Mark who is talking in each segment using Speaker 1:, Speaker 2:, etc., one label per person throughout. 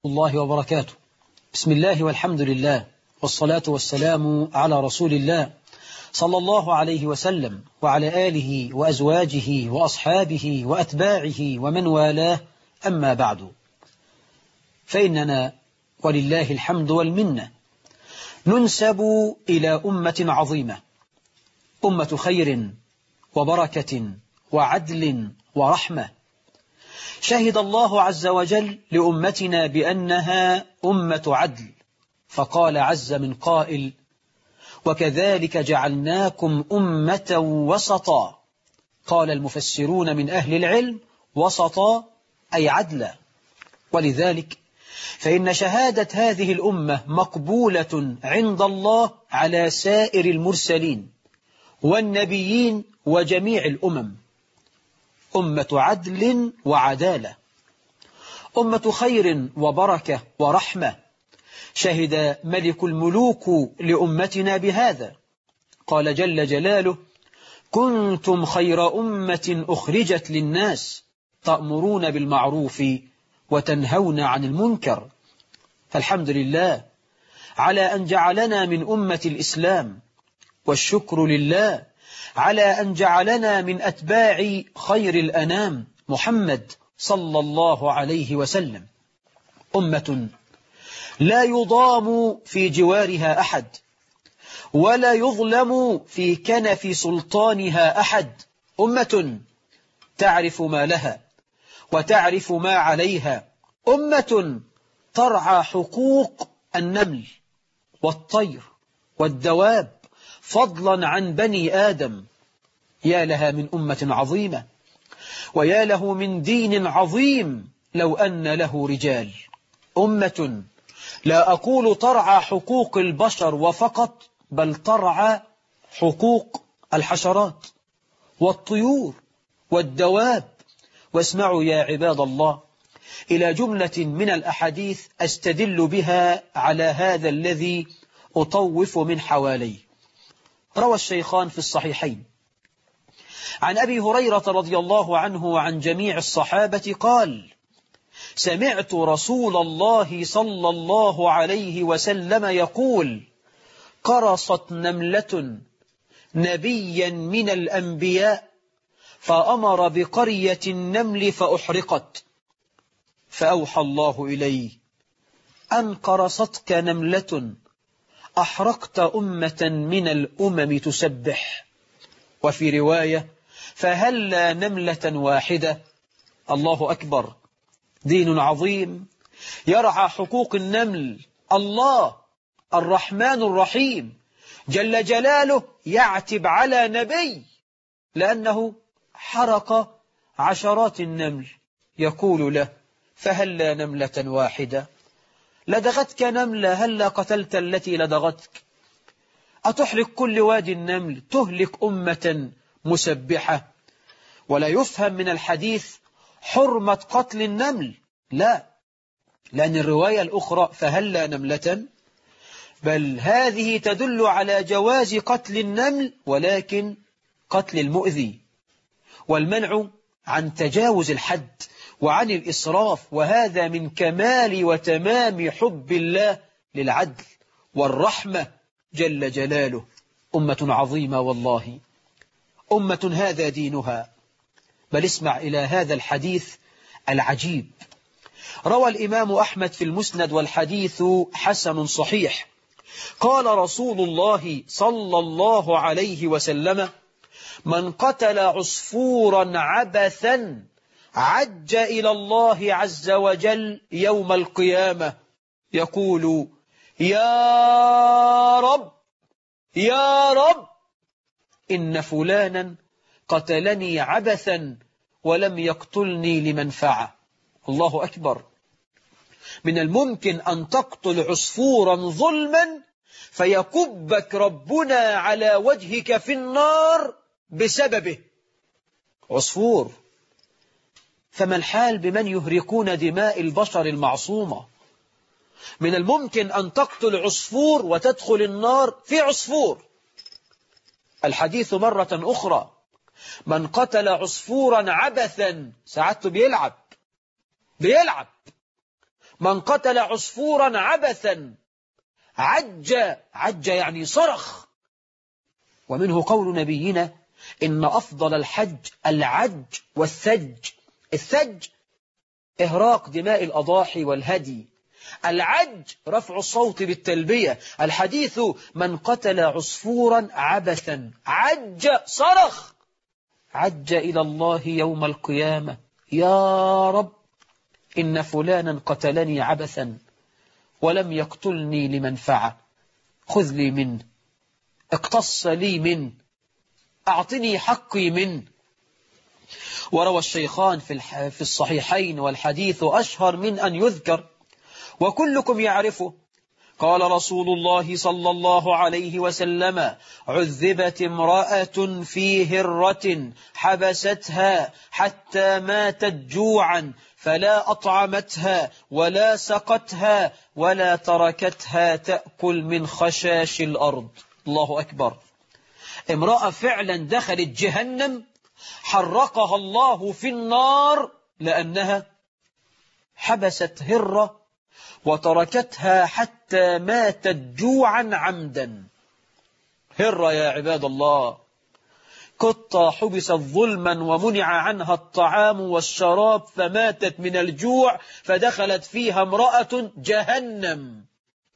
Speaker 1: الله وبركاته. بسم الله والحمد لله والصلاة والسلام على رسول الله صلى الله عليه وسلم وعلى آله وأزواجه وأصحابه وأتباعه ومن والاه، أما بعد، فإننا ولله الحمد والمنة ننسب إلى أمة عظيمة، أمة خير وبركة وعدل ورحمة. شهد الله عز وجل لأمتنا بأنها أمة عدل، فقال عز من قائل: وكذلك جعلناكم أمة وسطا. قال المفسرون من أهل العلم: وسطا أي عدلا. ولذلك فإن شهادة هذه الأمة مقبولة عند الله على سائر المرسلين والنبيين وجميع الأمم. أمة عدل وعدالة، أمة خير وبركة ورحمة. شهد ملك الملوك لأمتنا بهذا، قال جل جلاله: كنتم خير أمة أخرجت للناس تأمرون بالمعروف وتنهون عن المنكر. فالحمد لله على أن جعلنا من أمة الإسلام، والشكر لله على أن جعلنا من أتباع خير الأنام محمد صلى الله عليه وسلم. أمة لا يضام في جوارها أحد، ولا يظلم في كنف سلطانها أحد. أمة تعرف ما لها وتعرف ما عليها. أمة ترعى حقوق النمل والطير والدواب فضلا عن بني آدم. يا لها من أمة عظيمة، ويا له من دين عظيم لو أن له رجال. أمة لا أقول ترعى حقوق البشر وفقط، بل ترعى حقوق الحشرات والطيور والدواب. واسمعوا يا عباد الله إلى جملة من الأحاديث أستدل بها على هذا الذي أطوف من حواليه. روى الشيخان في الصحيحين عن أبي هريرة رضي الله عنه وعن جميع الصحابة قال: سمعت رسول الله صلى الله عليه وسلم يقول: قرصت نملة نبيا من الأنبياء فأمر بقرية النمل فأحرقت، فأوحى الله إليه: أن قرصتك نملة أحرقت أمة من الأمم تسبح. وفي رواية: فهلا نملة واحدة. الله أكبر، دين عظيم يرعى حقوق النمل. الله الرحمن الرحيم جل جلاله يعتب على نبي لأنه حرق عشرات النمل، يقول له: فهلا نملة واحدة. لدغتك نملة، هلا قتلت التي لدغتك؟ أتحرق كل وادي النمل، تهلك أمة مسبحة. ولا يفهم من الحديث حرمة قتل النمل، لا، لأن الرواية الأخرى فهلا نملة، بل هذه تدل على جواز قتل النمل، ولكن قتل المؤذي، والمنع عن تجاوز الحد وعن الإسراف. وهذا من كمال وتمام حب الله للعدل والرحمة جل جلاله. أمة عظيمة والله، أمة هذا دينها. بل اسمع إلى هذا الحديث العجيب. روى الإمام أحمد في المسند والحديث حسن صحيح. قال رسول الله صلى الله عليه وسلم: من قتل عصفورا عبثا عج إلى الله عز وجل يوم القيامة يقول: يا رب يا رب، إن فلانا قتلني عبثا ولم يقتلني لمنفعة. الله أكبر. من الممكن أن تقتل عصفورا ظلما فيكبك ربنا على وجهك في النار بسببه. عصفور، فما الحال بمن يهرقون دماء البشر المعصومة؟ من الممكن أن تقتل عصفور وتدخل النار في عصفور. الحديث مرة أخرى: من قتل عصفورا عبثا، ساعته بيلعب، من قتل عصفورا عبثا عج يعني صرخ. ومنه قول نبينا إن أفضل الحج العج والثج. الثج إهراق دماء الأضاحي والهدي، العج رفع الصوت بالتلبية. الحديث من قتل عصفورا عبثا عج صرخ، عج إلى الله يوم القيامة يا رب إن فلانا قتلني عبثا ولم يقتلني لمنفعة، خذ لي منه، اقتص لي منه، أعطني حقي منه. وروى الشيخان في الصحيحين والحديث أشهر من أن يذكر وكلكم يعرفه. قال رسول الله صلى الله عليه وسلم عذبت امرأة في هرة حبستها حتى ماتت جوعا فلا أطعمتها ولا سقتها ولا تركتها تأكل من خشاش الأرض. الله أكبر. امرأة فعلا دخلت جهنم حرقها الله في النار لأنها حبست هرة وتركتها حتى ماتت جوعا عمدا. هرة يا عباد الله، قطة حبست ظلما ومنع عنها الطعام والشراب فماتت من الجوع فدخلت فيها امرأة جهنم،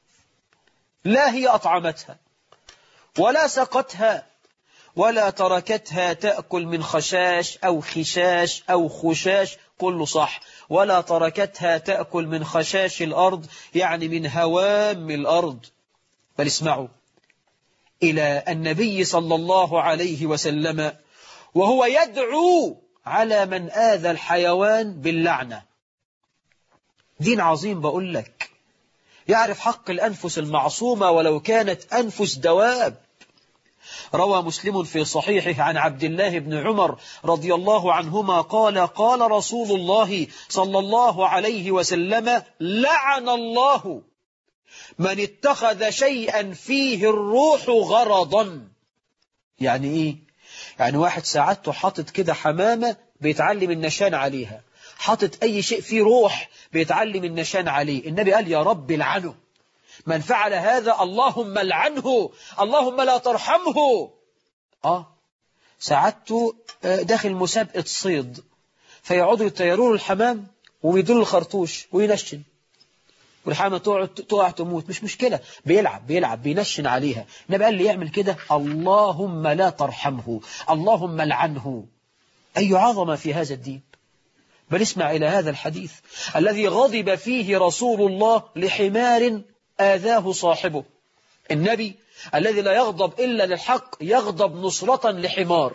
Speaker 1: لا هي أطعمتها ولا سقتها ولا تركتها تأكل من خشاش أو خشاش أو خشاش، كله صح، ولا تركتها تأكل من خشاش الأرض يعني من هوام الأرض. بل اسمعوا إلى النبي صلى الله عليه وسلم وهو يدعو على من آذى الحيوان باللعنة. دين عظيم بقول لك، يعرف حق الأنفس المعصومة ولو كانت أنفس دواب. روى مسلم في صحيحه عن عبد الله بن عمر رضي الله عنهما قال قال رسول الله صلى الله عليه وسلم لعن الله من اتخذ شيئا فيه الروح غرضا. يعني إيه؟ يعني واحد ساعته حاطط كده حمامة بيتعلم النشان عليها، حاطط أي شيء فيه روح بيتعلم النشان عليه. النبي قال يا رب لعنه، من فعل هذا اللهم لعنه، اللهم لا ترحمه. ساعدته داخل مسابقة صيد فيقعدوا يطيروا الحمام ويدلوا الخرطوش وينشن والحمامة تقع تموت، مش مشكلة، بيلعب بينشن عليها. النبي قال لي يعمل كده اللهم لا ترحمه، اللهم لعنه. أي عظمة في هذا الدين. بل اسمع إلى هذا الحديث الذي غضب فيه رسول الله لحمار آذاه صاحبه. النبي الذي لا يغضب إلا للحق يغضب نصرة لحمار.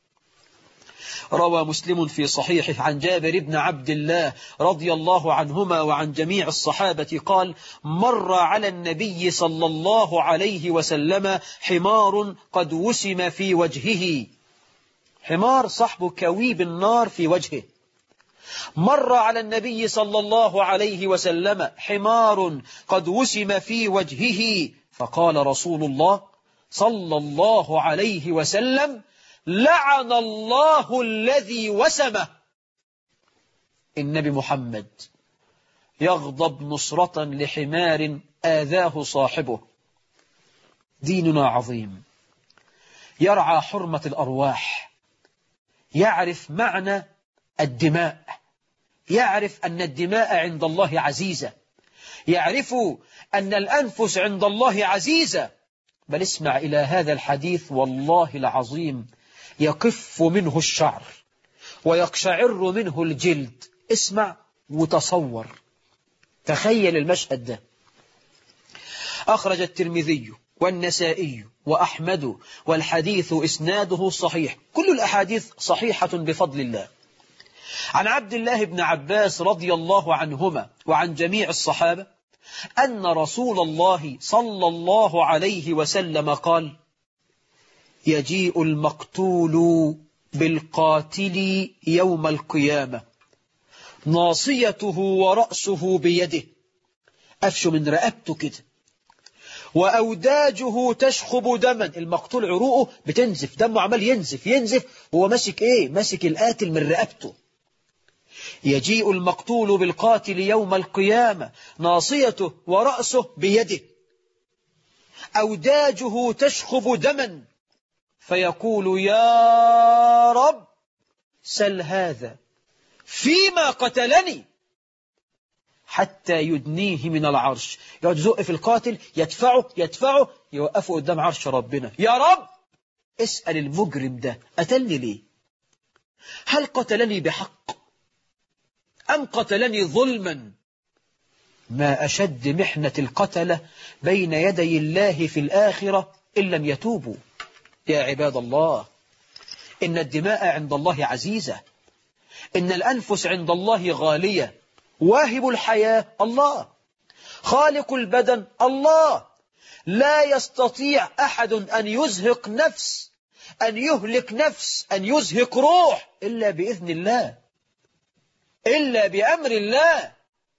Speaker 1: روى مسلم في صحيحه عن جابر بن عبد الله رضي الله عنهما وعن جميع الصحابة قال مر على النبي صلى الله عليه وسلم حمار قد وسم في وجهه. حمار صاحب كويب النار في وجهه. مر على النبي صلى الله عليه وسلم حمار قد وسم في وجهه فقال رسول الله صلى الله عليه وسلم لعن الله الذي وسمه. النبي محمد يغضب نصرة لحمار آذاه صاحبه. ديننا عظيم، يرعى حرمة الأرواح، يعرف معنى الدماء، يعرف أن الدماء عند الله عزيزة، يعرف أن الأنفس عند الله عزيزة. بل اسمع إلى هذا الحديث والله العظيم يقف منه الشعر ويقشعر منه الجلد. اسمع وتصور، تخيل المشهد ده. أخرج الترمذي والنسائي وأحمد والحديث إسناده صحيح، كل الأحاديث صحيحة بفضل الله. عن عبد الله بن عباس رضي الله عنهما وعن جميع الصحابة أن رسول الله صلى الله عليه وسلم قال يجيء المقتول بالقاتل يوم القيامة ناصيته ورأسه بيده، أفش من رقبته كده، وأوداجه تشخب دما، المقتول عروقه بتنزف، دمه عمال ينزف وهو ماسك إيه؟ ماسك القاتل من رقبته. يجيء المقتول بالقاتل يوم القيامة ناصيته ورأسه بيده، أوداجه تشخب دما، فيقول يا رب سل هذا فيما قتلني، حتى يدنيه من العرش. يقعد يزق في القاتل، يدفعه يوقفه قدام عرش ربنا. يا رب اسأل المجرم ده قتلني ليه؟ هل قتلني بحق أم قتلني ظلما؟ ما أشد محنة القتلة بين يدي الله في الآخرة إن لم يتوبوا. يا عباد الله، إن الدماء عند الله عزيزة، إن الأنفس عند الله غالية. واهب الحياة الله، خالق البدن الله. لا يستطيع أحد أن يزهق نفس، أن يهلك نفس، أن يزهق روح إلا بإذن الله، إلا بأمر الله،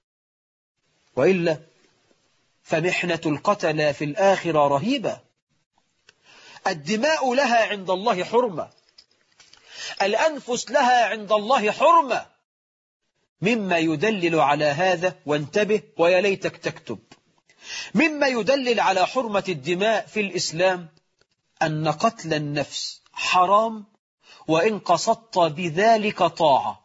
Speaker 1: وإلا فمحنة القتلى في الآخرة رهيبة. الدماء لها عند الله حرمة، الأنفس لها عند الله حرمة. مما يدلل على هذا، وانتبه ويا ليتك تكتب، مما يدلل على حرمة الدماء في الإسلام أن قتل النفس حرام، وإن قصدت بذلك طاعة.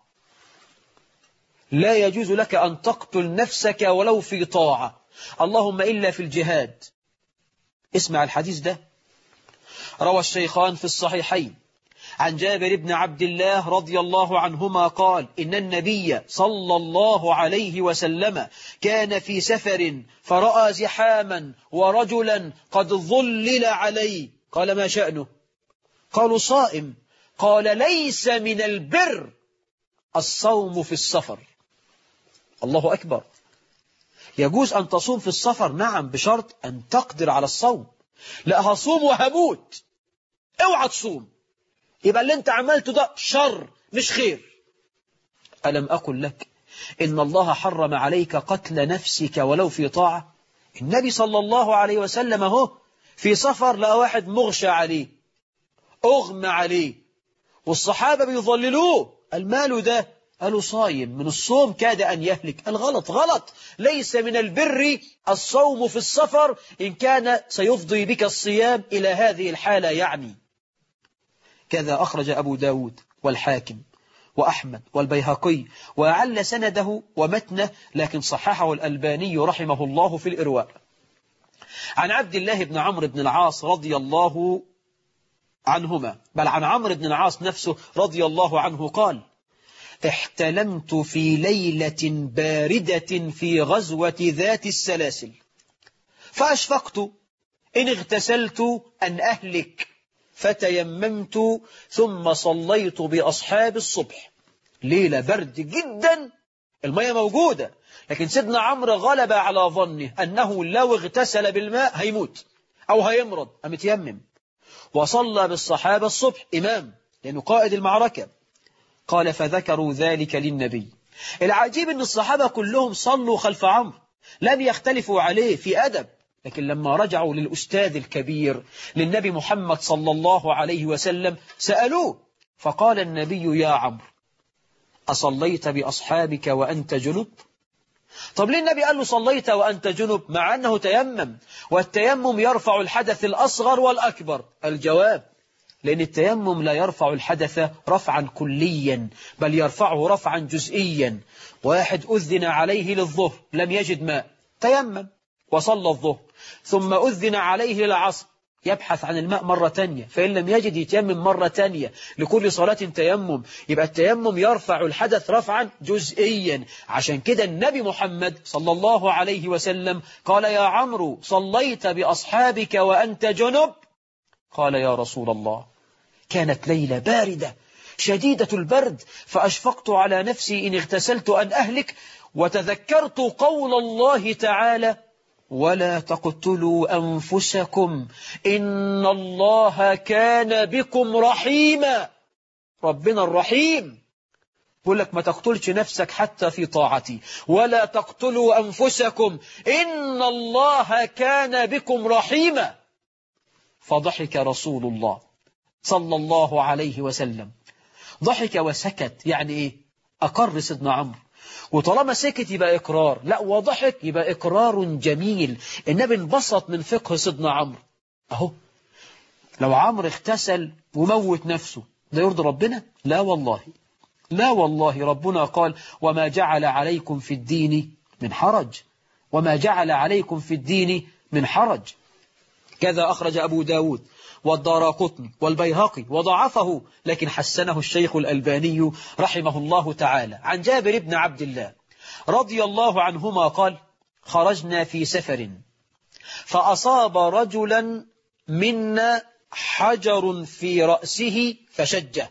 Speaker 1: لا يجوز لك أن تقتل نفسك ولو في طاعة، اللهم إلا في الجهاد. اسمع الحديث ده، روى الشيخان في الصحيحين عن جابر بن عبد الله رضي الله عنهما قال: إن النبي صلى الله عليه وسلم كان في سفر فرأى زحاما ورجلا قد ظلل عليه، قال: ما شأنه؟ قالوا: صائم. قال: ليس من البر الصوم في السفر. الله أكبر. يجوز أن تصوم في السفر، نعم، بشرط أن تقدر على الصوم. لا هصوم وهموت، اوعى تصوم، يبقى اللي انت عملته ده شر مش خير. ألم أقل لك إن الله حرم عليك قتل نفسك ولو في طاعة؟ النبي صلى الله عليه وسلم هو في سفر لقى واحد مغشى عليه، أغمى عليه، والصحابة بيظللوه. المال ده؟ قالوا: صايم، من الصوم كاد أن يهلك. الغلط غلط، ليس من البر الصوم في السفر إن كان سيفضي بك الصيام إلى هذه الحالة يعني. كذا أخرج أبو داود والحاكم وأحمد والبيهقي، وأعل سنده ومتنه، لكن صححه الألباني رحمه الله في الإرواء، عن عبد الله بن عمرو بن العاص رضي الله عنهما، بل عن عمرو بن العاص نفسه رضي الله عنه قال: احتلمت في ليلة باردة في غزوة ذات السلاسل، فأشفقت إن اغتسلت أن أهلك، فتيممت ثم صليت بأصحاب الصبح. ليلة برد جدا، المية موجودة، لكن سيدنا عمرو غلب على ظنه أنه لو اغتسل بالماء هيموت أو هيمرض، قام يتيمم وصلى بالصحابة الصبح إمام، لأنه قائد المعركة. قال: فذكروا ذلك للنبي. العجيب أن الصحابة كلهم صلوا خلف عمرو، لم يختلفوا عليه في أدب، لكن لما رجعوا للأستاذ الكبير للنبي محمد صلى الله عليه وسلم سألوه، فقال النبي: يا عمرو، أصليت بأصحابك وأنت جنب؟ طب ليه النبي قال له صليت وأنت جنب مع أنه تيمم، والتيمم يرفع الحدث الأصغر والأكبر؟ الجواب: لأن التيمم لا يرفع الحدث رفعا كليا، بل يرفعه رفعا جزئيا. واحد أذن عليه للظهر لم يجد ماء، تيمم وصلى الظهر، ثم أذن عليه للعصر، يبحث عن الماء مرة تانية، فإن لم يجد يتيمم مرة تانية، لكل صلاة تيمم. يبقى التيمم يرفع الحدث رفعا جزئيا. عشان كده النبي محمد صلى الله عليه وسلم قال: يا عمرو، صليت بأصحابك وأنت جنب؟ قال: يا رسول الله، كانت ليلة باردة شديدة البرد، فأشفقت على نفسي إن اغتسلت أن أهلك، وتذكرت قول الله تعالى: ولا تقتلوا أنفسكم إن الله كان بكم رحيما. ربنا الرحيم يقول لك ما تقتلش نفسك حتى في طاعتي، ولا تقتلوا أنفسكم إن الله كان بكم رحيما. فضحك رسول الله صلى الله عليه وسلم، ضحك وسكت. يعني إيه؟ أقر سيدنا عمرو، وطالما سكت يبقى إقرار، لا وضحك يبقى إقرار جميل. النبي انبسط من فقه سيدنا عمرو. أهو لو عمرو اغتسل وموت نفسه ده يرضي ربنا؟ لا والله، لا والله. ربنا قال وما جعل عليكم في الدين من حرج، وما جعل عليكم في الدين من حرج. كذا أخرج أبو داود والدارقطني والبيهقي وضعفه، لكن حسنه الشيخ الألباني رحمه الله تعالى، عن جابر بن عبد الله رضي الله عنهما قال خرجنا في سفر فأصاب رجلا منا حجر في رأسه فشجه،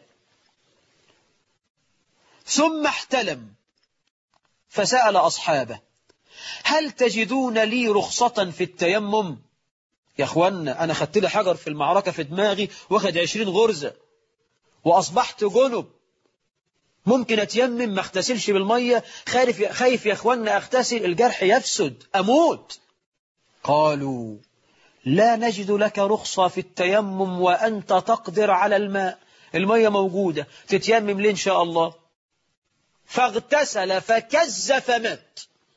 Speaker 1: ثم احتلم فسأل أصحابه هل تجدون لي رخصة في التيمم؟ يا أخوانا أنا خدت لي حجر في المعركة في دماغي واخد 20 غرزة وأصبحت جنب، ممكن أتيمم ما اغتسلش بالمية، خايف يا أخوانا أغتسل الجرح يفسد أموت. قالوا لا نجد لك رخصة في التيمم وأنت تقدر على الماء، المية موجودة تتيمم ليه إن شاء الله. فاغتسل فكز فمات.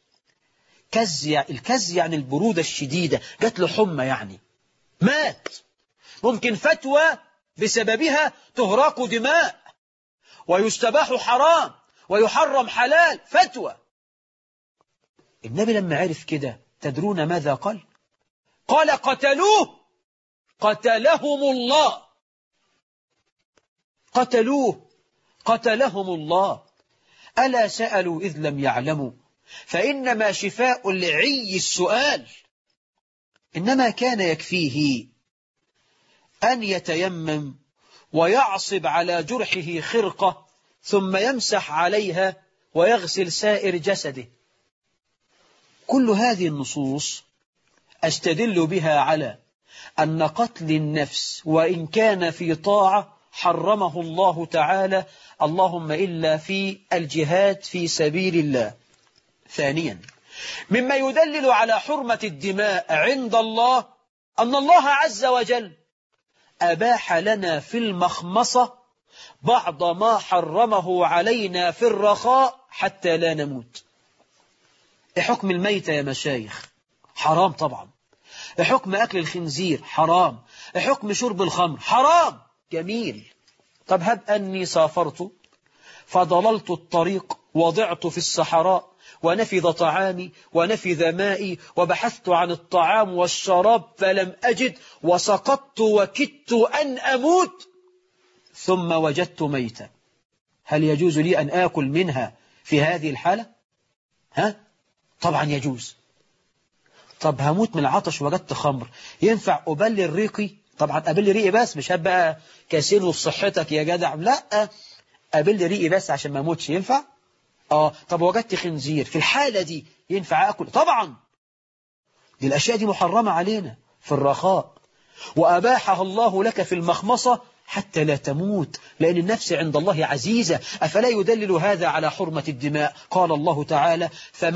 Speaker 1: الكز يعني البرودة الشديدة، جات له حمى يعني مات. ممكن فتوى بسببها تهراق دماء ويستباح حرام ويحرم حلال، فتوى. النبي لما عرف كده تدرون ماذا قال؟ قال قتلوه قتلهم الله، قتلوه قتلهم الله. ألا سألوا إذ لم يعلموا فإنما شفاء العي السؤال. إنما كان يكفيه أن يتيمم ويعصب على جرحه خرقة ثم يمسح عليها ويغسل سائر جسده. كل هذه النصوص أستدل بها على أن قتل النفس وإن كان في طاعة حرمه الله تعالى، اللهم إلا في الجهاد في سبيل الله. ثانيا مما يدلل على حرمة الدماء عند الله أن الله عز وجل أباح لنا في المخمصة بعض ما حرمه علينا في الرخاء حتى لا نموت. حكم الميتة يا مشايخ حرام طبعا، حكم أكل الخنزير حرام، حكم شرب الخمر حرام. جميل. طب هب أني سافرت فضللت الطريق وضعت في الصحراء ونفذ طعامي ونفذ مائي وبحثت عن الطعام والشراب فلم أجد وسقطت وكدت أن أموت ثم وجدت ميتا، هل يجوز لي أن آكل منها في هذه الحالة؟ طبعا يجوز. طب هموت من العطش وجدت خمر، ينفع أبلل ريقي؟ طبعا أبل ريقي بس، مش هبقى كاسين في صحتك يا جدع، لا أبل ريقي بس عشان ما أموتش، ينفع؟ طب وجدت خنزير، في الحالة دي ينفع أكل؟ طبعا. دي الأشياء دي محرمة علينا في الرخاء، وأباحها الله لك في المخمصة حتى لا تموت، لأن النفس عند الله عزيزة. أفلا يدلل هذا على حرمة الدماء؟ قال الله تعالى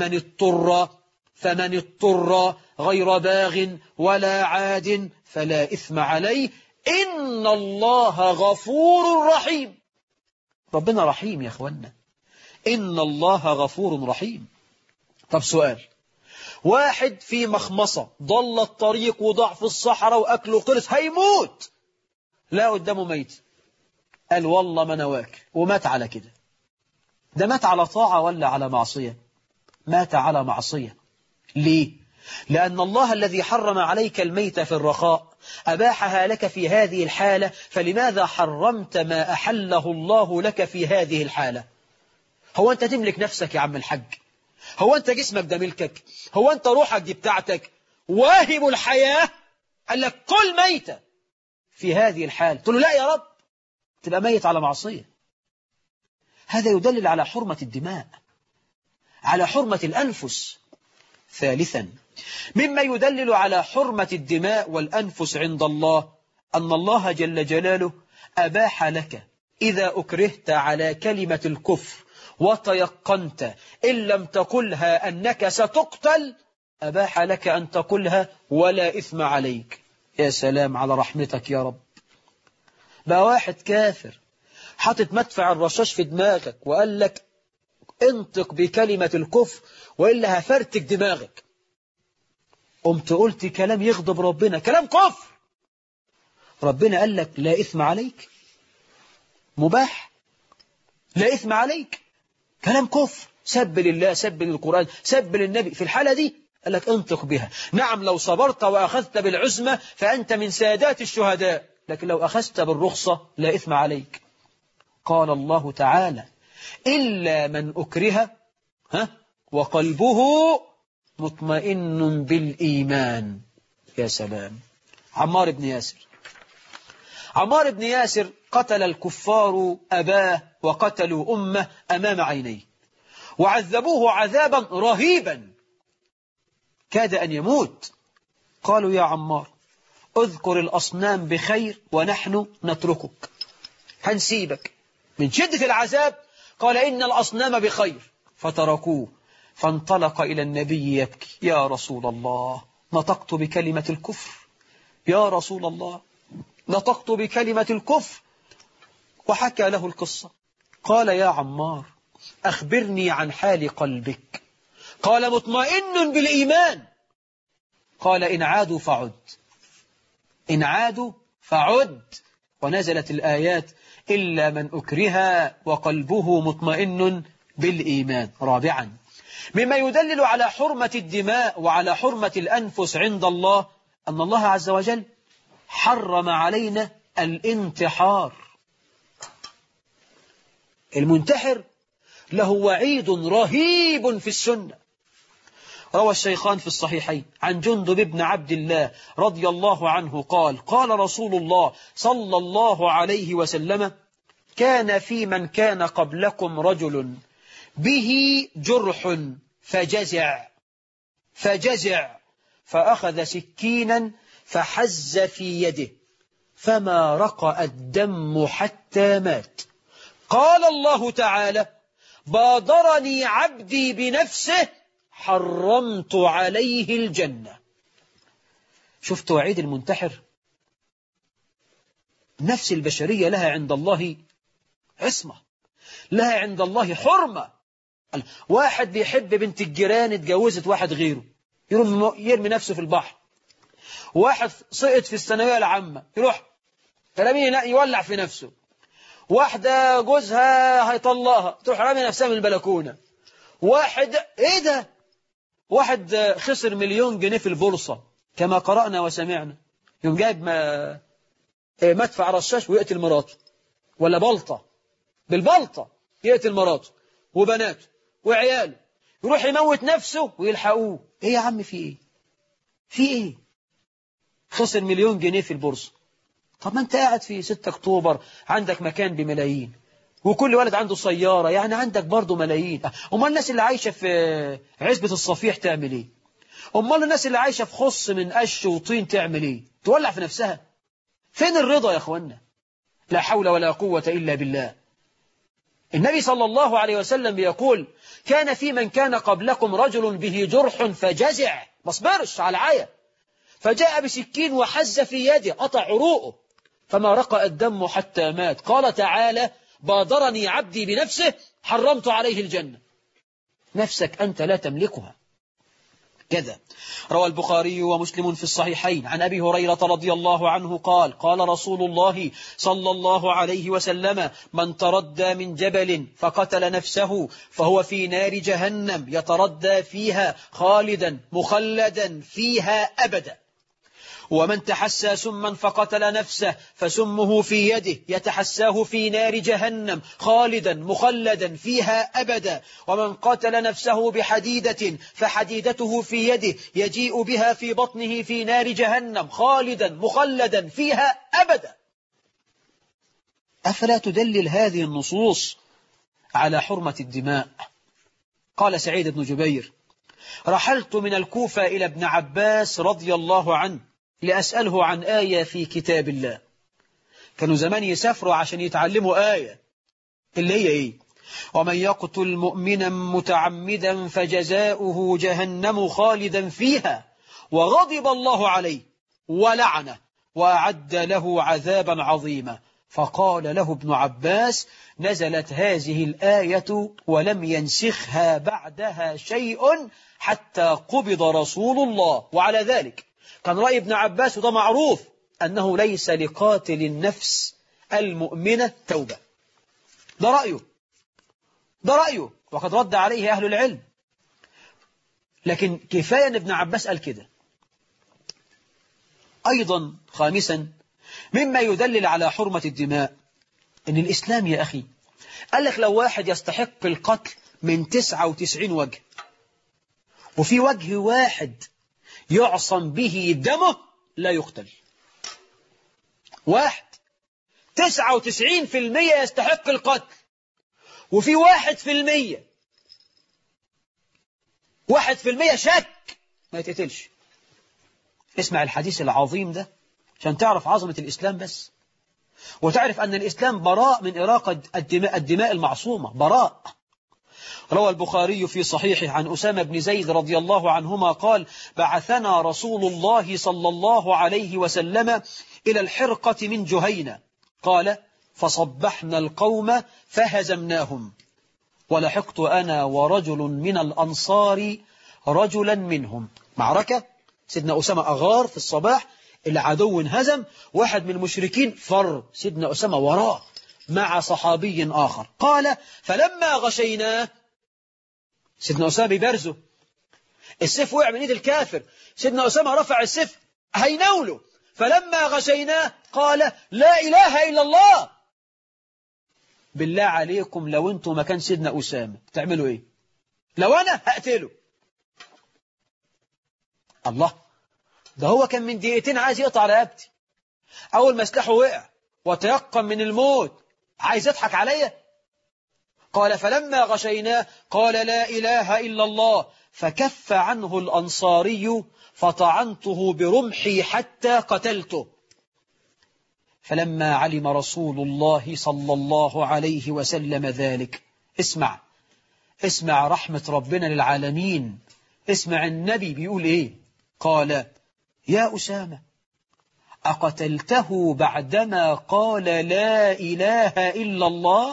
Speaker 1: فمن اضطر غير باغ ولا عاد فلا إثم عليه إن الله غفور رحيم. ربنا رحيم يا أخوانا، إن الله غفور رحيم. طب سؤال، واحد في مخمصة ضل الطريق وضع في الصحراء وأكله قرص هيموت، لا قدامه ميت، قال والله ما نواك ومات على كده، ده مات على طاعة ولا على معصية؟ مات على معصية. ليه؟ لأن الله الذي حرم عليك الميت في الرخاء أباحها لك في هذه الحالة، فلماذا حرمت ما أحله الله لك في هذه الحالة؟ هو أنت تملك نفسك يا عم الحج؟ هو أنت جسمك ده ملكك؟ هو أنت روحك دي بتاعتك؟ واهب الحياة قال لك كل ميتة في هذه الحالة، تقول له لا يا رب، تبقى ميت على معصية. هذا يدلل على حرمة الدماء، على حرمة الأنفس. ثالثا مما يدلل على حرمة الدماء والأنفس عند الله أن الله جل جلاله أباح لك إذا أكرهت على كلمة الكفر وتيقنت إن لم تقلها أنك ستقتل، أباح لك أن تقلها ولا إثم عليك. يا سلام على رحمتك يا رب. بقى واحد كافر حاطط مدفع الرشاش في دماغك وقال لك انطق بكلمة الكفر وإلا هفرتك دماغك. قمت قلت كلام يغضب ربنا، كلام كفر. ربنا قال لك لا إثم عليك، مباح، لا إثم عليك، كلام كفر، سب لله، سب للقرآن، سب للنبي. في الحالة دي قال لك انطق بها. نعم لو صبرت وأخذت بالعزمة فأنت من سادات الشهداء، لكن لو أخذت بالرخصة لا إثم عليك. قال الله تعالى إلا من أكره وقلبه مطمئن بالإيمان. يا سلام. عمار بن ياسر، عمار بن ياسر قتل الكفار أباه وقتلوا أمه أمام عينيه وعذبوه عذابا رهيبا كاد أن يموت. قالوا يا عمار اذكر الأصنام بخير ونحن نتركك، هنسيبك من شدة العذاب. قال إن الأصنام بخير، فتركوه. فانطلق إلى النبي يبكي، يا رسول الله نطقت بكلمة الكفر، يا رسول الله نطقت بكلمة الكفر. وحكى له القصة. قال يا عمار أخبرني عن حال قلبك. قال مطمئن بالإيمان. قال إن عادوا فعد، إن عادوا فعد. ونزلت الآيات إلا من أكره وقلبه مطمئن بالإيمان. رابعا مما يدلل على حرمة الدماء وعلى حرمة الأنفس عند الله أن الله عز وجل حرم علينا الانتحار. المنتحر له وعيد رهيب في السنة. روى الشيخان في الصحيحين عن جندب بن عبد الله رضي الله عنه قال قال رسول الله صلى الله عليه وسلم كان في من كان قبلكم رجل به جرح فجزع فأخذ سكينا فحز في يده فما رقأ الدم حتى مات. قال الله تعالى بادرني عبدي بنفسه حرمت عليه الجنة. شفت وعيد المنتحر؟ نفس البشرية لها عند الله عصمة، لها عند الله حرمة. واحد بيحب بنت الجيران اتجوزت واحد غيره يرمي نفسه في البحر. واحد سقط في الثانوية العامة يروح يولع في نفسه. واحدة جوزها هيطلقها تروح رامي نفسها من البلكونة. واحد ايه ده؟ واحد خسر 1,000,000 جنيه في البورصة كما قرأنا وسمعنا، يوم جايب مدفع رشاش ويقتل مراته، ولا بلطة بالبلطة يقتل مراته وبناته وعياله، يروح يموت نفسه ويلحقوه. ايه يا عم في ايه؟ في ايه؟ خسر 1,000,000 جنيه في البورصة. طب ما انت قاعد في 6 أكتوبر عندك مكان بملايين وكل ولد عنده سيارة، يعني عندك برضو ملايين. أمال الناس اللي عايشة في عزبة الصفيح تعمل ايه؟ أمال الناس اللي عايشة في خص من قش وطين تعمل ايه؟ تولع في نفسها. فين الرضا يا اخوانا؟ لا حول ولا قوة إلا بالله. النبي صلى الله عليه وسلم بيقول كان في من كان قبلكم رجل به جرح فجزع، ما صبرش على العيا، فجاء بسكين وحز في يده قطع عروقه فما رقأ الدم حتى مات. قال تعالى بادرني عبدي بنفسه حرمت عليه الجنة. نفسك أنت لا تملكها. كذا روى البخاري ومسلم في الصحيحين عن أبي هريرة رضي الله عنه قال قال رسول الله صلى الله عليه وسلم من تردى من جبل فقتل نفسه فهو في نار جهنم يتردى فيها خالدا مخلدا فيها أبدا. ومن تحسى سما فقتل نفسه فسمه في يده يتحساه في نار جهنم خالدا مخلدا فيها أبدا. ومن قتل نفسه بحديدة فحديدته في يده يجيء بها في بطنه في نار جهنم خالدا مخلدا فيها أبدا. أفلا تدلل هذه النصوص على حرمة الدماء؟ قال سعيد بن جبير رحلت من الكوفة إلى ابن عباس رضي الله عنه لأسأله عن آية في كتاب الله. كانوا زمان يسافروا عشان يتعلموا آية اللي هي إيه؟ ومن يقتل مؤمنا متعمدا فجزاؤه جهنم خالدا فيها وغضب الله عليه ولعنه وأعد له عذابا عظيما. فقال له ابن عباس: نزلت هذه الآية ولم ينسخها بعدها شيء حتى قبض رسول الله. وعلى ذلك كان رأي ابن عباس، وده معروف، أنه ليس لقاتل النفس المؤمنة توبة. ده رأيه وقد رد عليه أهل العلم. لكن كفاية أن ابن عباس قال كده. أيضا خامسا مما يدلل على حرمة الدماء أن الإسلام يا أخي قال لك لو واحد يستحق القتل من 99 وجه وفي وجه واحد يعصم به دمه لا يقتل. واحد 99% يستحق القتل وفي 1% شك ما يتقتلش. اسمع الحديث العظيم ده عشان تعرف عظمة الإسلام بس، وتعرف أن الإسلام براء من إراقة الدماء المعصومة، براء. روى البخاري في صحيحه عن أسامة بن زيد رضي الله عنهما قال: بعثنا رسول الله صلى الله عليه وسلم إلى الحرقة من جهينة، قال: فصبحنا القوم فهزمناهم، ولحقت أنا ورجل من الأنصار رجلا منهم. معركة، سيدنا أسامة أغار في الصباح، العدو انهزم، واحد من المشركين فر، سيدنا أسامة وراه مع صحابي آخر. قال: فلما غشيناه، سيدنا أسامة بيبرزه، السيف وقع من ايد الكافر، سيدنا أسامة رفع السيف هينوله، فلما غشيناه قال: لا إله إلا الله. بالله عليكم لو انتم مكان سيدنا أسامة تعملوا ايه؟ لو أنا هقتله. الله، ده هو كان من دقيقتين عايز يقطع رقبتي، أول ما سلاحه وقع وتيقن من الموت عايز يضحك عليا. قال: فلما غشيناه قال: لا إله إلا الله، فكف عنه الأنصاري فطعنته برمحي حتى قتلته. فلما علم رسول الله صلى الله عليه وسلم ذلك، اسمع رحمة ربنا للعالمين، اسمع النبي بيقول ايه. قال: يا أسامة، أقتلته بعدما قال لا إله إلا الله؟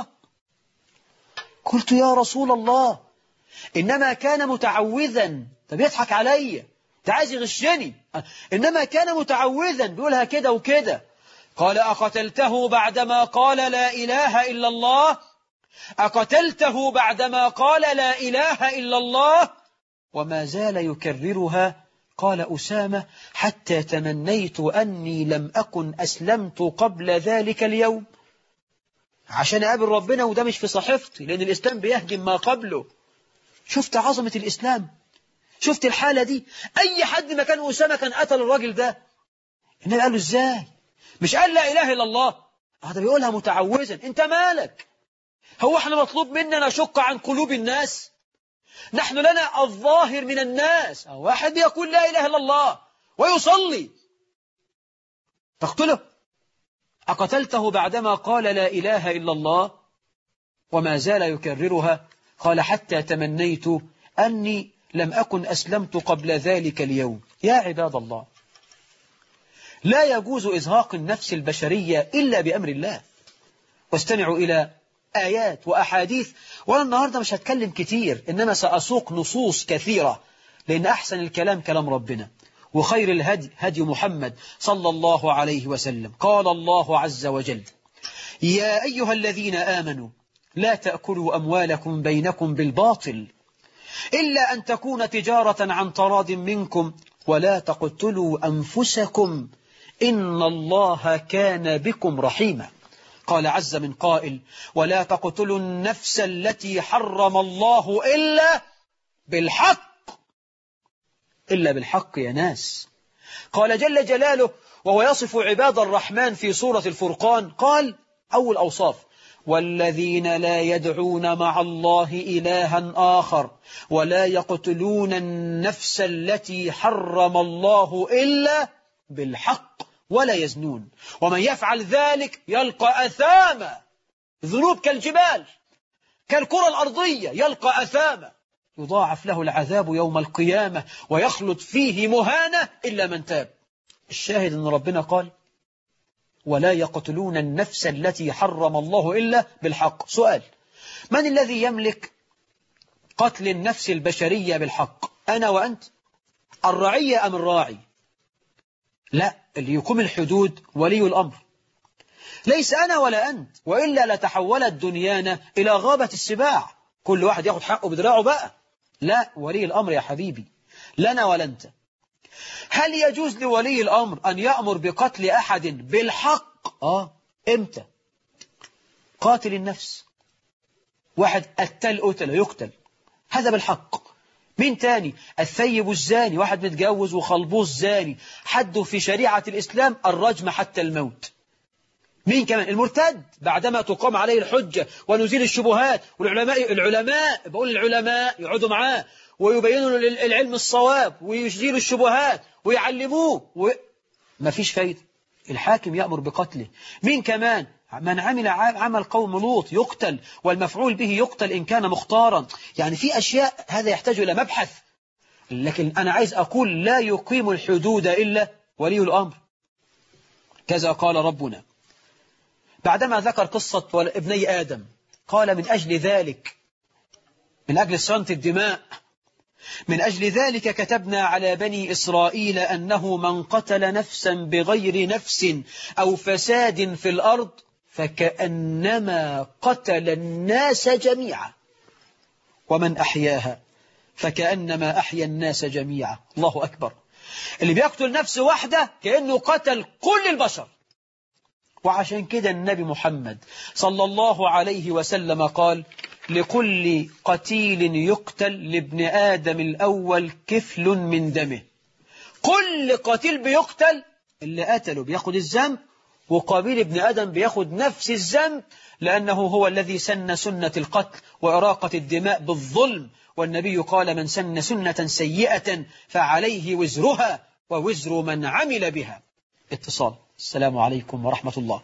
Speaker 1: قلت: يا رسول الله، إنما كان متعوذا. طب يضحك عليا، ده عايز يغشني، إنما كان متعوذا بيقولها كده وكده. قال: أقتلته بعدما قال لا إله إلا الله؟ أقتلته بعدما قال لا إله إلا الله؟ وما زال يكررها. قال أسامة: حتى تمنيت أني لم أكن أسلمت قبل ذلك اليوم، عشان أقابل ربنا وده مش في صحيفتي، لأن الإسلام بيهدم ما قبله. شفت عظمة الإسلام؟ شفت الحالة دي؟ أي حد مكان أسامة كان قتل الراجل ده. النبي قال له: إزاي؟ مش قال لا إله إلا الله؟ هذا بيقولها متعوذا. أنت مالك؟ هو احنا مطلوب مننا نشق عن قلوب الناس؟ نحن لنا الظاهر من الناس. واحد يقول لا إله إلا الله ويصلي تقتله؟ أقتلته بعدما قال لا إله إلا الله؟ وما زال يكررها. قال: حتى تمنيت أني لم أكن أسلمت قبل ذلك اليوم. يا عباد الله، لا يجوز إزهاق النفس البشرية إلا بأمر الله. واستمعوا إلى آيات وأحاديث، وأنا النهاردة مش هتكلم كتير، إنما سأسوق نصوص كثيرة، لأن أحسن الكلام كلام ربنا، وخير الهدي هدي محمد صلى الله عليه وسلم. قال الله عز وجل: يا أيها الذين آمنوا لا تأكلوا أموالكم بينكم بالباطل إلا أن تكون تجارة عن تراض منكم ولا تقتلوا أنفسكم إن الله كان بكم رحيما. قال عز من قائل: ولا تقتلوا النفس التي حرم الله إلا بالحق يا ناس. قال جل جلاله وهو يصف عباد الرحمن في سورة الفرقان، قال أول أوصاف: والذين لا يدعون مع الله إلها آخر ولا يقتلون النفس التي حرم الله إلا بالحق ولا يزنون ومن يفعل ذلك يلقى أثاما. ذنوب كالجبال كالكرة الأرضية، يلقى أثاما يضاعف له العذاب يوم القيامة ويخلد فيه مهانة إلا من تاب. الشاهد أن ربنا قال: ولا يقتلون النفس التي حرم الله إلا بالحق. سؤال: من الذي يملك قتل النفس البشرية بالحق؟ أنا وأنت؟ الرعية أم الراعي؟ لا، اللي يقوم الحدود ولي الأمر، ليس أنا ولا أنت، وإلا لتحولت دنيانا إلى غابة السباع، كل واحد ياخد حقه بدراعه بقى. لا، ولي الأمر يا حبيبي، لنا ولا أنت. هل يجوز لولي الأمر أن يأمر بقتل أحد بالحق؟ إمتى؟ قاتل النفس، واحد قتل يقتل، هذا بالحق. مين تاني؟ الثيب الزاني، واحد متجوز وخلبوص زاني، حده في شريعة الإسلام الرجم حتى الموت. مين كمان؟ المرتد، بعدما تقام عليه الحجة ونزيل الشبهات، والعلماء بقول العلماء يقعدوا معاه ويبينوا العلم الصواب ويزيلوا الشبهات ويعلموه ما فيش فايدة، الحاكم يأمر بقتله. مين كمان؟ من عمل عمل قوم لوط يقتل، والمفعول به يقتل إن كان مختارا. يعني في أشياء هذا يحتاج إلى مبحث، لكن أنا عايز أقول لا يقيم الحدود إلا ولي الأمر. كذا قال ربنا بعدما ذكر قصة ابني آدم، قال من أجل ذلك، من أجل صيانة الدماء، من أجل ذلك كتبنا على بني إسرائيل أنه من قتل نفسا بغير نفس أو فساد في الأرض فكأنما قتل الناس جميعا، ومن أحياها فكأنما أحيا الناس جميعا. الله أكبر. اللي بيقتل نفس واحدة كأنه قتل كل البشر. وعشان كده النبي محمد صلى الله عليه وسلم قال لكل قتيل يقتل لابن آدم الأول كفل من دمه. كل قتيل بيقتل، اللي قتله بياخد الذنب، وقابيل ابن آدم بياخد نفس الذنب، لأنه هو الذي سن سنة القتل وإراقة الدماء بالظلم. والنبي قال من سن سنة سيئة فعليه وزرها ووزر من عمل بها. اتصال. السلام عليكم ورحمة الله.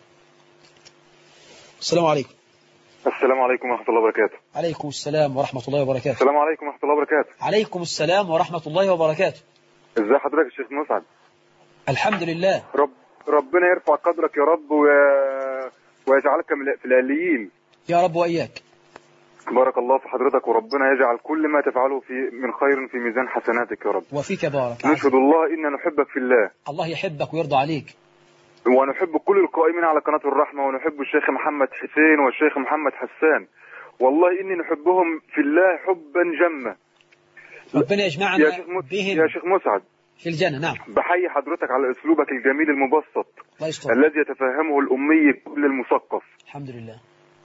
Speaker 1: السلام عليكم.
Speaker 2: السلام عليكم ورحمة الله وبركاته.
Speaker 1: عليكم السلام ورحمة الله وبركاته.
Speaker 2: السلام عليكم ورحمة الله وبركاته.
Speaker 1: عليكم السلام ورحمة الله وبركاته.
Speaker 2: ازي حضرتك يا شيخ مسعد؟
Speaker 1: الحمد لله.
Speaker 2: ربنا يرفع قدرك يا رب ويجعلك في العليين
Speaker 1: يا رب وإياك.
Speaker 2: بارك الله في حضرتك، وربنا يجعل كل ما تفعله من خير في ميزان حسناتك يا رب.
Speaker 1: وفيك بارك.
Speaker 2: نشهد الله إننا نحبك في الله.
Speaker 1: الله يحبك ويرضى عليك.
Speaker 2: ونحب كل القائمين على قناة الرحمة، ونحب الشيخ محمد حسين والشيخ محمد حسان، والله إني نحبهم في الله حبا جما.
Speaker 1: ربنا يجمعنا بهم
Speaker 2: يا شيخ مسعد
Speaker 1: في الجنة. نعم.
Speaker 2: بحيي حضرتك على أسلوبك الجميل المبسط
Speaker 1: الذي
Speaker 2: يتفهمه الأمي كل المثقف.
Speaker 1: الحمد لله.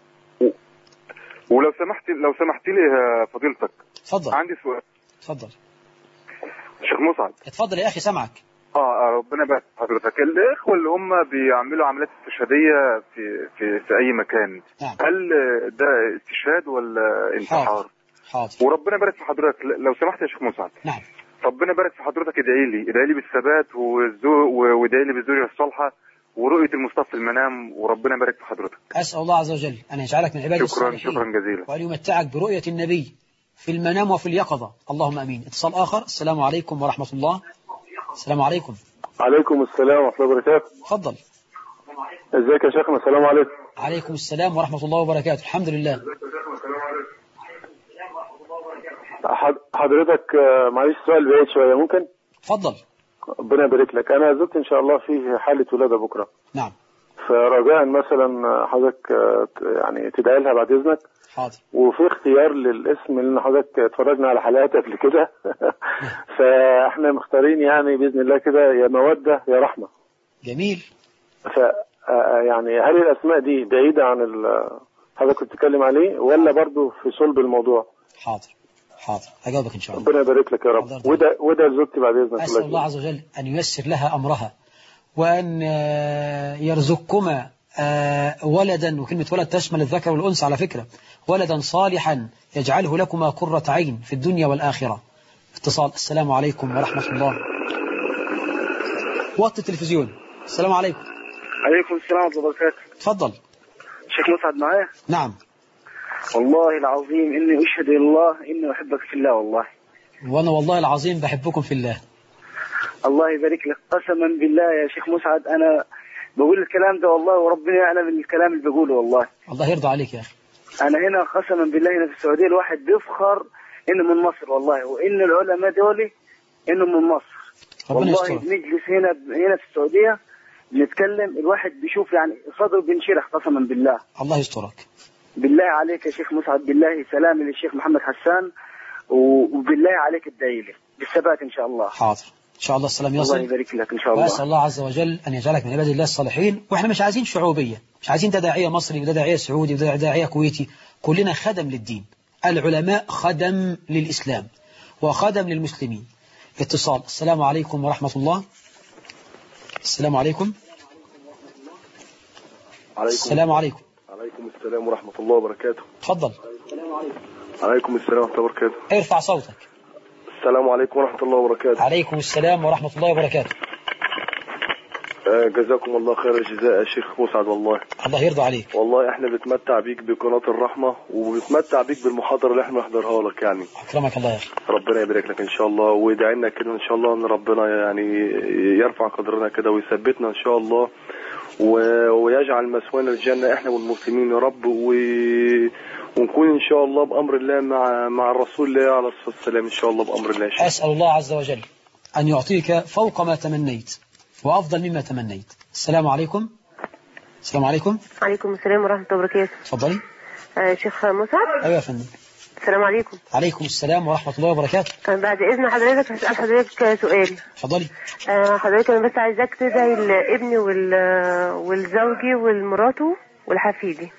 Speaker 2: ولو سمحت لي فضيلتك،
Speaker 1: اتفضل.
Speaker 2: عندي سؤال.
Speaker 1: اتفضل
Speaker 2: شيخ مسعد.
Speaker 1: اتفضل يا أخي سمعك.
Speaker 2: ربنا يبارك حضرتك. الإخوة اللي هم بيعملوا عمليات استشهادية في أي مكان،
Speaker 1: نعم.
Speaker 2: هل ده استشهاد ولا انتحار؟
Speaker 1: حاضر.
Speaker 2: وربنا يبارك في حضرتك لو سمحت يا شيخ مسعد.
Speaker 1: نعم.
Speaker 2: ربنا يبارك في حضرتك، ادعي لي بالثبات وادعي لي بالزوجة الصالحة ورؤية المصطفى في المنام، وربنا يبارك في حضرتك.
Speaker 1: أسأل الله عز وجل أن يجعلك من عباده الصالحين.
Speaker 2: شكرا جزيلا.
Speaker 1: وأن يمتعك برؤية النبي في المنام وفي اليقظة. اللهم أمين. اتصال آخر. السلام عليكم ورحمة الله. السلام عليكم.
Speaker 3: عليكم السلام ورحمة الله وبركاته.
Speaker 1: تفضل.
Speaker 3: ازيك يا شيخنا؟ السلام عليكم.
Speaker 1: عليكم السلام ورحمة الله وبركاته. الحمد لله.
Speaker 3: حضرتك معلش سؤال بعيد شوية ممكن؟
Speaker 1: تفضل.
Speaker 3: ربنا يبارك لك. أنا زوجتي إن شاء الله في حالة ولادة بكرة.
Speaker 1: نعم.
Speaker 3: فرجاء مثلا حضرتك يعني تدعي لها بعد إذنك.
Speaker 1: حاضر.
Speaker 3: وفي اختيار للاسم لأن حضرتك اتفرجنا على حلقات قبل كده فاحنا مختارين يعني بإذن الله كده يا مودة يا رحمة.
Speaker 1: جميل.
Speaker 3: يعني هل الأسماء دي بعيدة عن حضرتك كنت تتكلم عليه ولا برضو في صلب الموضوع؟
Speaker 1: حاضر هجاوبك إن شاء الله.
Speaker 3: ربنا يبارك لك يا رب. وده زوجتي بعد إذنك.
Speaker 1: أسأل الله عز وجل أن ييسر لها أمرها، وأن يرزقكما ولدا، وكلمة ولد تشمل الذكر والأنثى على فكرة، ولدا صالحا يجعله لكما قرة عين في الدنيا والآخرة. اتصال. السلام عليكم ورحمة الله. وطي التلفزيون. السلام عليكم.
Speaker 4: عليكم السلام ورحمة الله وبركاته.
Speaker 1: تفضل.
Speaker 4: شيخ مسعد معايا؟
Speaker 1: نعم.
Speaker 4: والله العظيم إني أشهد الله إني أحبك في الله والله.
Speaker 1: وأنا والله العظيم بحبكم في الله.
Speaker 4: الله يبارك لك. قسما بالله يا شيخ مسعد أنا بقول الكلام ده والله، وربنا يعلم الكلام اللي بقوله والله.
Speaker 1: الله يرضى عليك يا أخي.
Speaker 4: أنا هنا قسما بالله هنا في السعودية الواحد بيفخر إنه من مصر والله، وإن العلماء دولي إنه من مصر والله. بنجلس هنا في السعودية نتكلم، الواحد بيشوف يعني صدره بينشرح قسما بالله.
Speaker 1: الله يسترك.
Speaker 4: بالله عليك يا شيخ مسعد، بالله سلامي للشيخ محمد حسان، وبالله عليك ادعي لي بالثبات إن شاء الله.
Speaker 1: حاضر إن شاء الله السلام يصل.
Speaker 4: الله يبارك لك إن شاء الله.
Speaker 1: وأسأل الله عز وجل أن يجعلك من عباد الله الصالحين. وإحنا مش عايزين شعوبية، مش عايزين ده داعية مصري وده داعية سعودي وده داعية كويتي، كلنا خدم للدين. العلماء خدم للإسلام وخدم للمسلمين. اتصال. السلام عليكم ورحمة الله. السلام عليكم. السلام عليكم.
Speaker 5: عليكم السلام ورحمة الله وبركاته.
Speaker 1: تفضل.
Speaker 5: عليكم السلام ورحمة الله وبركاته.
Speaker 1: ارفع صوتك.
Speaker 5: السلام عليكم ورحمة الله وبركاته.
Speaker 1: عليكم السلام ورحمة الله وبركاته.
Speaker 5: جزاكم الله خير الجزاء يا شيخ مسعد والله.
Speaker 1: الله يرضى عليك.
Speaker 5: والله احنا بنتمتع بيك بقناة الرحمة، وبنتمتع بيك بالمحاضرة اللي احنا نحضرها لك يعني.
Speaker 1: أكرمك الله يا أخي.
Speaker 5: ربنا يبارك لك إن شاء الله، ويدعي لنا كده إن شاء الله إن ربنا يعني يرفع قدرنا كده ويثبتنا إن شاء الله، ويجعل مسوانا الجنة احنا والمسلمين يا رب، ونكون إن شاء الله بأمر الله مع الرسول الله عليه الصلاة والسلام إن شاء الله بأمر الله.
Speaker 1: أسأل الله عز وجل أن يعطيك فوق ما تمنيت وأفضل مما تمنيت. السلام عليكم. السلام عليكم.
Speaker 6: عليكم السلام ورحمة الله وبركاته.
Speaker 1: تفضلي.
Speaker 6: شيخ مسعد.
Speaker 1: أيوة يا فندم.
Speaker 6: السلام عليكم.
Speaker 1: عليكم السلام ورحمة الله وبركاته.
Speaker 6: بعد إذن حضرتك هسأل حضرتك سؤال.
Speaker 1: تفضلي.
Speaker 6: حضرتك أنا بس عايزاك تدعي لابني والزوجي والمراته والحفيدي.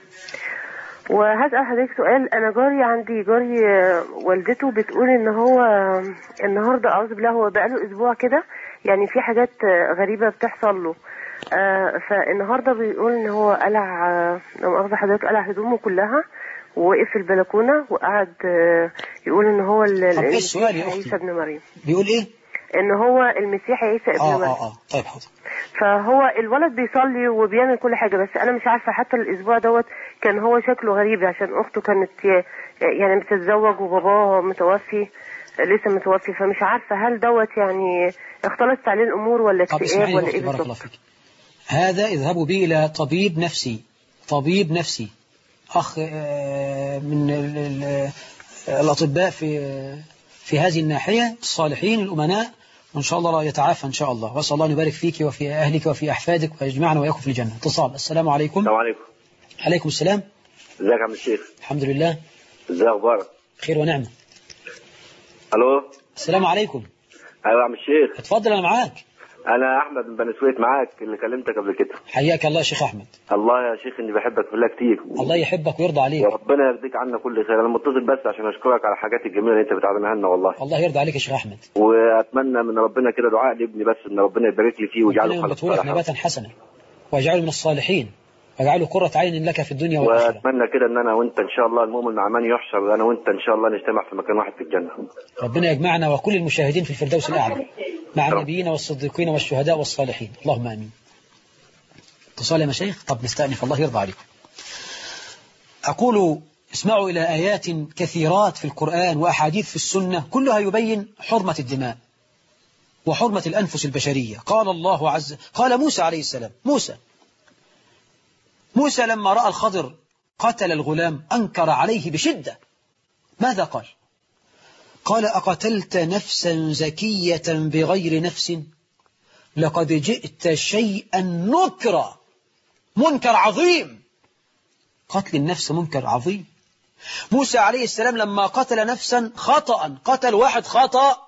Speaker 6: وهسأل حضرتك سؤال. أنا عندي جاري والدته بتقول إن هو النهاردة أعوذ بالله هو بقاله أسبوع كده يعني في حاجات غريبة بتحصل له. فالنهاردة بيقول إن هو قلع، لو مؤاخذة حضرتك، قلع هدومه كلها ووقف في البلكونة وقعد يقول إن هو المسيح عيسى ابن مريم.
Speaker 1: بيقول إيه؟
Speaker 6: إن هو المسيح عيسى ابن مريم.
Speaker 1: طيب حاضر.
Speaker 6: فهو الولد بيصلي وبيعمل كل حاجة، بس أنا مش عارفة حتى الأسبوع دوت كان هو شكله غريب عشان أخته كانت يعني بتتزوج وباباه متوفي لسه متوفي، فمش عارفة هل دوت يعني اختلطت عليه الأمور ولا اكتئاب ولا إيه بالظبط.
Speaker 1: هذا اذهبوا به إلى طبيب نفسي. طبيب نفسي أخ من الأطباء في هذه الناحية الصالحين الأمناء، وإن شاء الله يتعافى إن شاء الله. وأسأل الله أن يبارك فيك وفي أهلك وفي أحفادك ويجمعنا وإياكم في الجنة. اتصال. السلام عليكم.
Speaker 7: السلام عليكم.
Speaker 1: عليكم السلام.
Speaker 7: ازيك يا عم الشيخ؟
Speaker 1: الحمد لله.
Speaker 7: ازي اخبارك؟
Speaker 1: خير ونعمة.
Speaker 7: الو.
Speaker 1: السلام عليكم.
Speaker 7: ايوه يا عم الشيخ.
Speaker 1: اتفضل أنا معاك.
Speaker 7: انا احمد من بني سويف معاك اللي كلمتك قبل كده.
Speaker 1: حياك الله يا شيخ احمد.
Speaker 7: الله يا شيخ اني بحبك في الله كتير.
Speaker 1: الله يحبك ويرضى عليك.
Speaker 7: وربنا يرضيك عنا كل خير. انا متصل بس عشان اشكرك على الحاجات الجميله اللي انت بتعملها لنا والله.
Speaker 1: الله يرضى عليك يا شيخ احمد.
Speaker 7: واتمنى من ربنا كده دعاء لابني بس ان ربنا يبارك لي فيه ويجعله خلق
Speaker 1: صالح نباتا حسنا واجعله من الصالحين واجعله قرة عين لك في الدنيا والآخرة.
Speaker 7: واتمنى كده ان انا وانت ان شاء الله المؤمن مع من يحشر، انا وانت ان شاء الله نجتمع في مكان واحد في الجنه.
Speaker 1: ربنا يجمعنا وكل المشاهدين في الفردوس الاعلى مع النبيين والصديقين والشهداء والصالحين، اللهم امين. اتصال يا مشايخ. طب نستأنف الله يرضى عليكم. أقول اسمعوا إلى آيات كثيرات في القرآن وأحاديث في السنة كلها يبين حرمة الدماء وحرمة الأنفس البشرية. قال موسى عليه السلام، موسى لما رأى الخضر قتل الغلام أنكر عليه بشدة. ماذا قال؟ قال أقتلت نفسا زكية بغير نفس لقد جئت شيئا نكرا. منكر عظيم. قتل النفس منكر عظيم. موسى عليه السلام لما قتل نفسا خطأ، قتل واحد خطأ،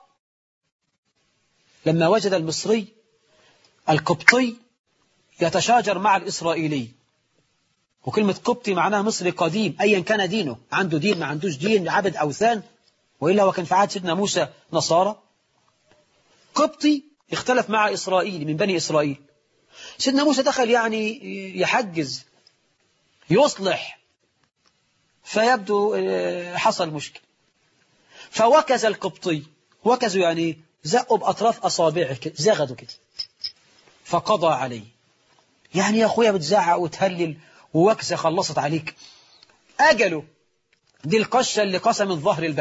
Speaker 1: لما وجد المصري القبطي يتشاجر مع الإسرائيلي، وكلمة قبطي معناها مصري قديم أيا كان دينه، عنده دين ما عندوش دين، عبد أوثان، وإلا وكان في عهد سيدنا موسى نصارى. قبطي اختلف مع إسرائيلي من بني إسرائيل. سيدنا موسى دخل يعني يحجز يصلح، فيبدو حصل مشكل، فوكز القبطي. وكزوا يعني زقوا بأطراف أصابعه كده، زغدوا كده، فقضى عليه. يعني يا أخويا بتزعق وتهلل ووكزة خلصت عليك، أجله دي القشة اللي قسمت ظهر البعير،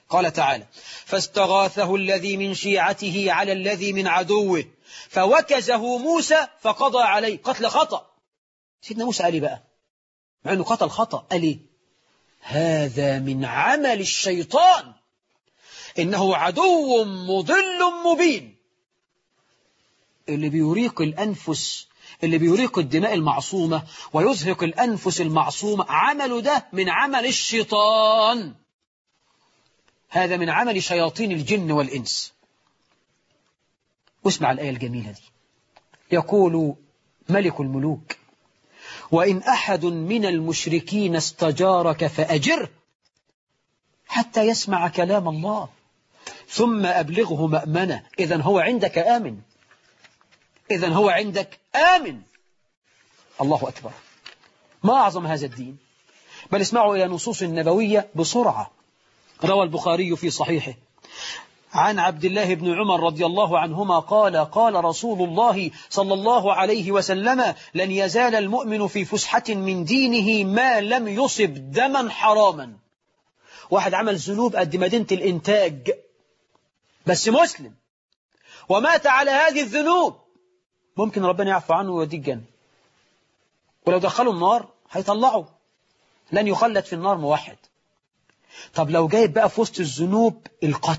Speaker 1: قال تعالى: فاستغاثه الذي من شيعته على الذي من عدوه فوكزه موسى فقضى عليه. قتل خطأ. سيدنا موسى قال لي بقى مع أنه قتل خطأ، قال لي: هذا من عمل الشيطان، إنه عدو مضل مبين. اللي بيريق الأنفس، اللي بيريق الدماء المعصومة ويزهق الأنفس المعصومة، عمله ده من عمل الشيطان، هذا من عمل شياطين الجن والإنس. واسمع الآية الجميلة دي، يقول ملك الملوك: وإن أحد من المشركين استجارك فأجره حتى يسمع كلام الله ثم أبلغه مأمنة. إذن هو عندك آمن، إذن هو عندك آمن. الله أكبر، ما أعظم هذا الدين. بل اسمعوا إلى نصوص النبوية بسرعة. روى البخاري في صحيحه عن عبد الله بن عمر رضي الله عنهما قال: قال رسول الله صلى الله عليه وسلم: لن يزال المؤمن في فسحة من دينه ما لم يصب دما حراما. واحد عمل ذنوب قد مدينة الإنتاج بس مسلم ومات على هذه الذنوب، ممكن ربنا يعفو عنه ويوديه الجنة، ولو دخلوا النار هيطلعوا، لن يخلد في النار موحد. طب لو جايب بقى في وسط الذنوب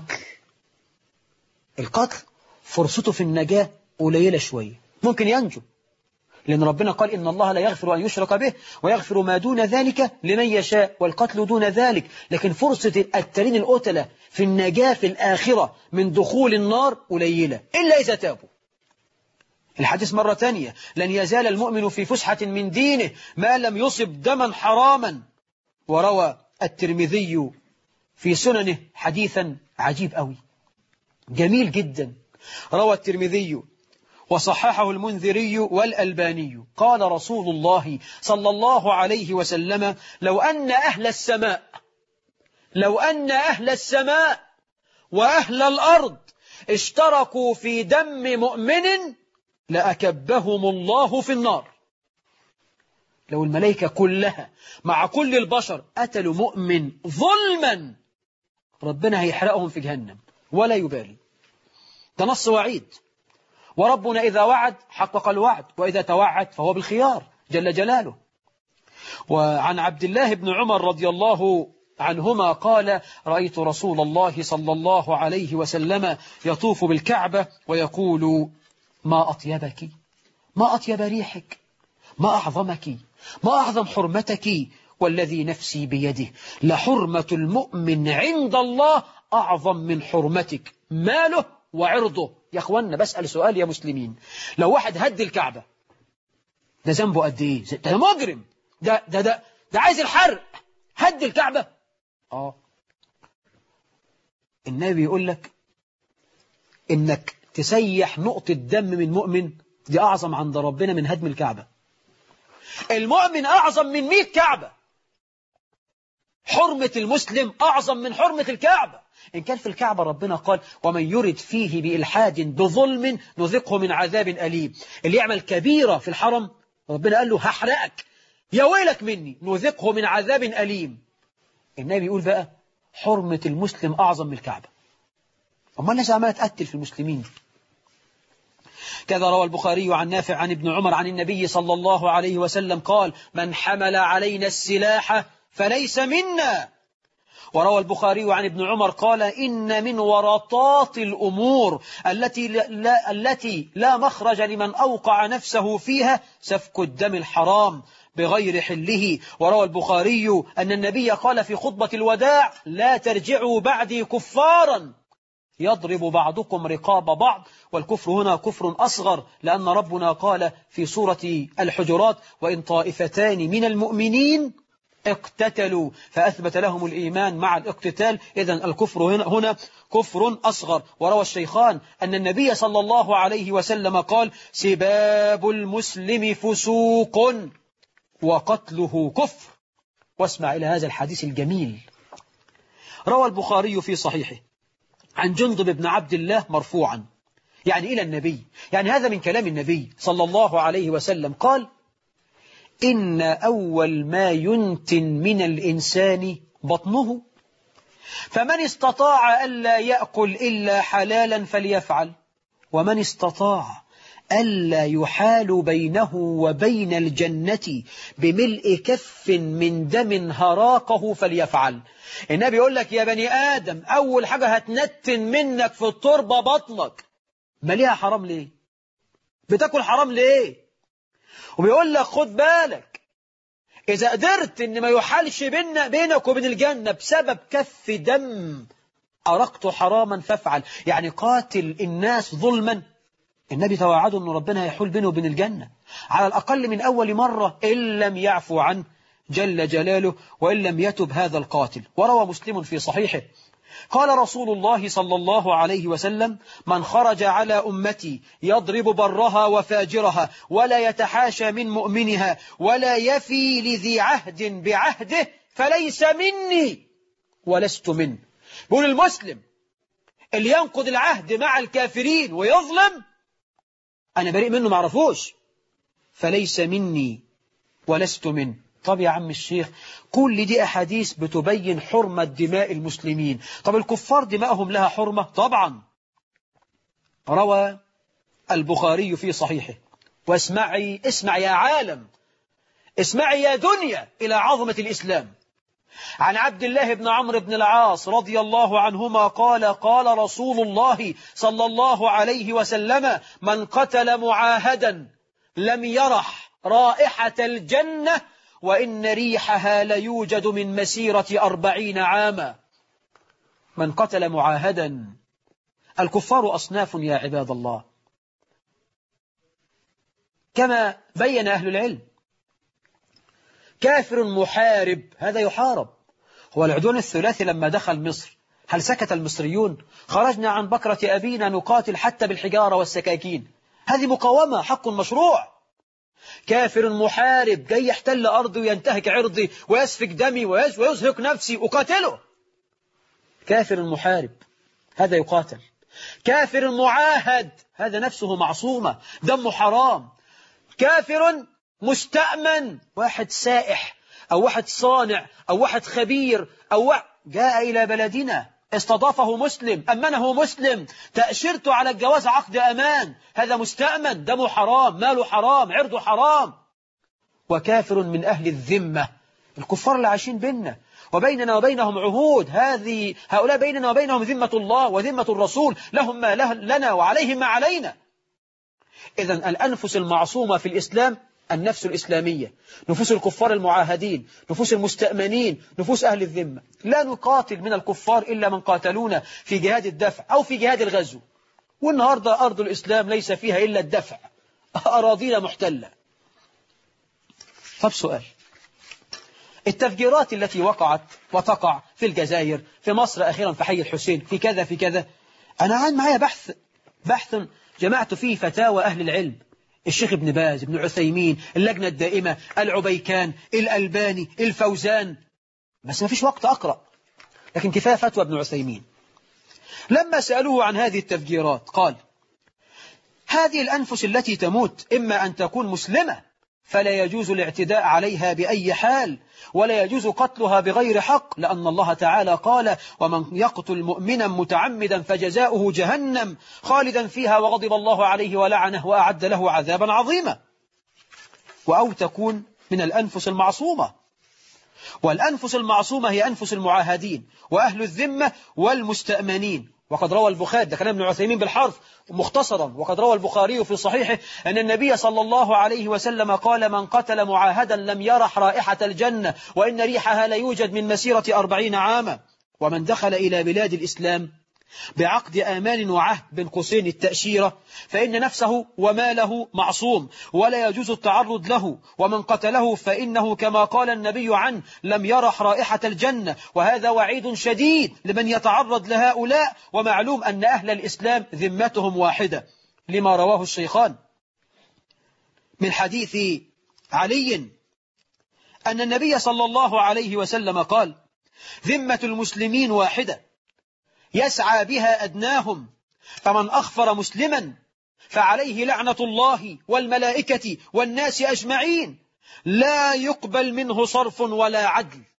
Speaker 1: القتل فرصته في النجاة قليلة شوية، ممكن ينجو، لأن ربنا قال: إن الله لا يغفر أن يشرك به ويغفر ما دون ذلك لمن يشاء، والقتل دون ذلك. لكن فرصة التالين القتلة في النجاة في الآخرة من دخول النار قليلة إلا إذا تابوا. الحديث مرة تانية: لن يزال المؤمن في فسحة من دينه ما لم يصب دما حراما. وروى الترمذي في سننه حديثا عجيب قوي جميل جدا، روى الترمذي وصححه المنذري والألباني قال رسول الله صلى الله عليه وسلم: لو أن أهل السماء وأهل الأرض اشتركوا في دم مؤمن لأكبهم الله في النار. لو الملائكة كلها مع كل البشر قتلوا مؤمن ظلما، ربنا هيحرقهم في جهنم ولا يبالي. ده نص وعيد، وربنا إذا وعد حقق الوعد، وإذا توعد فهو بالخيار جل جلاله. وعن عبد الله بن عمر رضي الله عنهما قال: رأيت رسول الله صلى الله عليه وسلم يطوف بالكعبة ويقول: ما أطيبك، ما أطيب ريحك، ما أعظمك، ما أعظم حرمتك، والذي نفسي بيده لحرمة المؤمن عند الله أعظم من حرمتك، ماله وعرضه. يا أخوانا بسأل سؤال يا مسلمين، لو واحد هد الكعبة ده ذنبه قد إيه؟ ده مجرم، ده عايز الحرق، هد الكعبة. النبي يقول لك إنك تسيح نقطة دم من مؤمن دي أعظم عند ربنا من هدم الكعبة. المؤمن أعظم من 100 كعبة، حرمة المسلم أعظم من حرمة الكعبة. إن كان في الكعبة ربنا قال: ومن يرد فيه بإلحاد بظلم نذقه من عذاب أليم. اللي يعمل كبيرة في الحرم ربنا قال له: هحرقك، يا ويلك مني، نذقه من عذاب أليم. النبي يقول بقى حرمة المسلم أعظم من الكعبة. أما الناس عمالة تقتل في المسلمين. كذا روى البخاري عن نافع عن ابن عمر عن النبي صلى الله عليه وسلم قال: من حمل علينا السلاح فليس منا. وروى البخاري عن ابن عمر قال: إن من ورطات الأمور التي لا مخرج لمن أوقع نفسه فيها سفك الدم الحرام بغير حله. وروى البخاري أن النبي قال في خطبة الوداع: لا ترجعوا بعدي كفارا يضرب بعضكم رقاب بعض. والكفر هنا كفر أصغر، لأن ربنا قال في سورة الحجرات: وإن طائفتان من المؤمنين اقتتلوا فأثبت لهم الإيمان مع الاقتتال. إذن الكفر هنا كفر أصغر. وروى الشيخان أن النبي صلى الله عليه وسلم قال: سباب المسلم فسوق وقتله كفر. واسمع إلى هذا الحديث الجميل. روى البخاري في صحيحه عن جندب بن عبد الله مرفوعا، يعني إلى النبي، يعني هذا من كلام النبي صلى الله عليه وسلم، قال: إن أول ما ينتن من الإنسان بطنه، فمن استطاع ألا يأكل إلا حلالا فليفعل، ومن استطاع ألا يحال بينه وبين الجنة بملء كف من دم هراقه فليفعل. النبي يقول لك يا بني آدم أول حاجة هتنتن منك في التربة بطنك، ماليها حرام ليه؟ بتاكل حرام ليه؟ وبيقول لك خد بالك إذا قدرت إن ما يحالش بينك وبين الجنة بسبب كف دم أرقت حراما فافعل، يعني قاتل الناس ظلما. النبي توعده أن ربنا يحول بينه وبين الجنة على الأقل من أول مرة إن لم يعفو عنه جل جلاله وإن لم يتب هذا القاتل. وروى مسلم في صحيحه قال رسول الله صلى الله عليه وسلم: من خرج على أمتي يضرب برها وفاجرها ولا يتحاشى من مؤمنها ولا يفي لذي عهد بعهده فليس مني ولست منه. بيقول المسلم اللي ينقض العهد مع الكافرين ويظلم أنا بريء منه معرفوش، فليس مني ولست منه. طب يا عم الشيخ كل دي أحاديث بتبين حرمة دماء المسلمين، طب الكفار دماءهم لها حرمة؟ طبعا. روى البخاري في صحيحه، واسمعي اسمع يا عالم، اسمعي يا دنيا إلى عظمة الإسلام، عن عبد الله بن عمرو بن العاص رضي الله عنهما قال: قال رسول الله صلى الله عليه وسلم: من قتل معاهدا لم يرح رائحة الجنة وإن ريحها ليوجد من مسيرة 40 عاما. من قتل معاهدا. الكفار أصناف يا عباد الله كما بين أهل العلم. كافر محارب هذا يحارب. هو العدوان الثلاثي لما دخل مصر هل سكت المصريون؟ خرجنا عن بكرة أبينا نقاتل حتى بالحجارة والسكاكين، هذه مقاومة حق مشروع. كافر محارب جاي يحتل أرضي وينتهك عرضي ويسفك دمي ويزهق نفسي أقاتله. كافر محارب هذا يقاتل. كافر معاهد هذا نفسه معصومة دمه حرام. كافر مستأمن واحد سائح أو واحد صانع أو واحد خبير أو جاء إلى بلدنا استضافه مسلم أمنه مسلم تأشرته على الجواز عقد أمان، هذا مستأمن دمه حرام ماله حرام عرضه حرام. وكافر من أهل الذمة الكفار اللي عايشين بيننا وبيننا وبينهم عهود، هؤلاء بيننا وبينهم ذمة الله وذمة الرسول، لهم ما لنا وعليهم ما علينا. إذن الأنفس المعصومة في الإسلام النفس الإسلامية، نفوس الكفار المعاهدين، نفوس المستأمنين، نفوس أهل الذمة. لا نقاتل من الكفار إلا من قاتلونا في جهاد الدفع أو في جهاد الغزو، والنهاردة أرض الإسلام ليس فيها إلا الدفع، أراضينا محتلة. طب سؤال، التفجيرات التي وقعت وتقع في الجزائر، في مصر أخيرا في حي الحسين، في كذا في كذا، أنا عن معايا بحث جمعت فيه فتاوى أهل العلم، الشيخ ابن باز، ابن عثيمين، اللجنة الدائمة، العبيكان، الألباني، الفوزان، بس ما فيش وقت أقرأ، لكن كفاية فتوى ابن عثيمين. لما سألوه عن هذه التفجيرات قال: هذه الأنفس التي تموت إما أن تكون مسلمة فلا يجوز الاعتداء عليها بأي حال، ولا يجوز قتلها بغير حق، لأن الله تعالى قال: ومن يقتل مؤمنا متعمدا فجزاؤه جهنم خالدا فيها وغضب الله عليه ولعنه وأعد له عذابا عظيما. أو تكون من الأنفس المعصومة، والأنفس المعصومة هي أنفس المعاهدين وأهل الذمة والمستأمنين. وقد روى البخاري، ده كلام ابن عثيمين بالحرف مختصرا، وقد روى البخاري في صحيحه أن النبي صلى الله عليه وسلم قال: من قتل معاهدا لم يرح رائحة الجنة وإن ريحها لا يوجد من مسيرة 40 عاما. ومن دخل إلى بلاد الإسلام بعقد آمان وعهد بين قوسين التأشيرة فإن نفسه وماله معصوم ولا يجوز التعرض له، ومن قتله فإنه كما قال النبي عنه: لم يرح رائحة الجنة. وهذا وعيد شديد لمن يتعرض لهؤلاء، ومعلوم أن أهل الإسلام ذمتهم واحدة، لما رواه الشيخان من حديث علي أن النبي صلى الله عليه وسلم قال: ذمة المسلمين واحدة يسعى بها أدناهم، فمن أخفر مسلما فعليه لعنة الله والملائكة والناس أجمعين، لا يقبل منه صرف ولا عدل.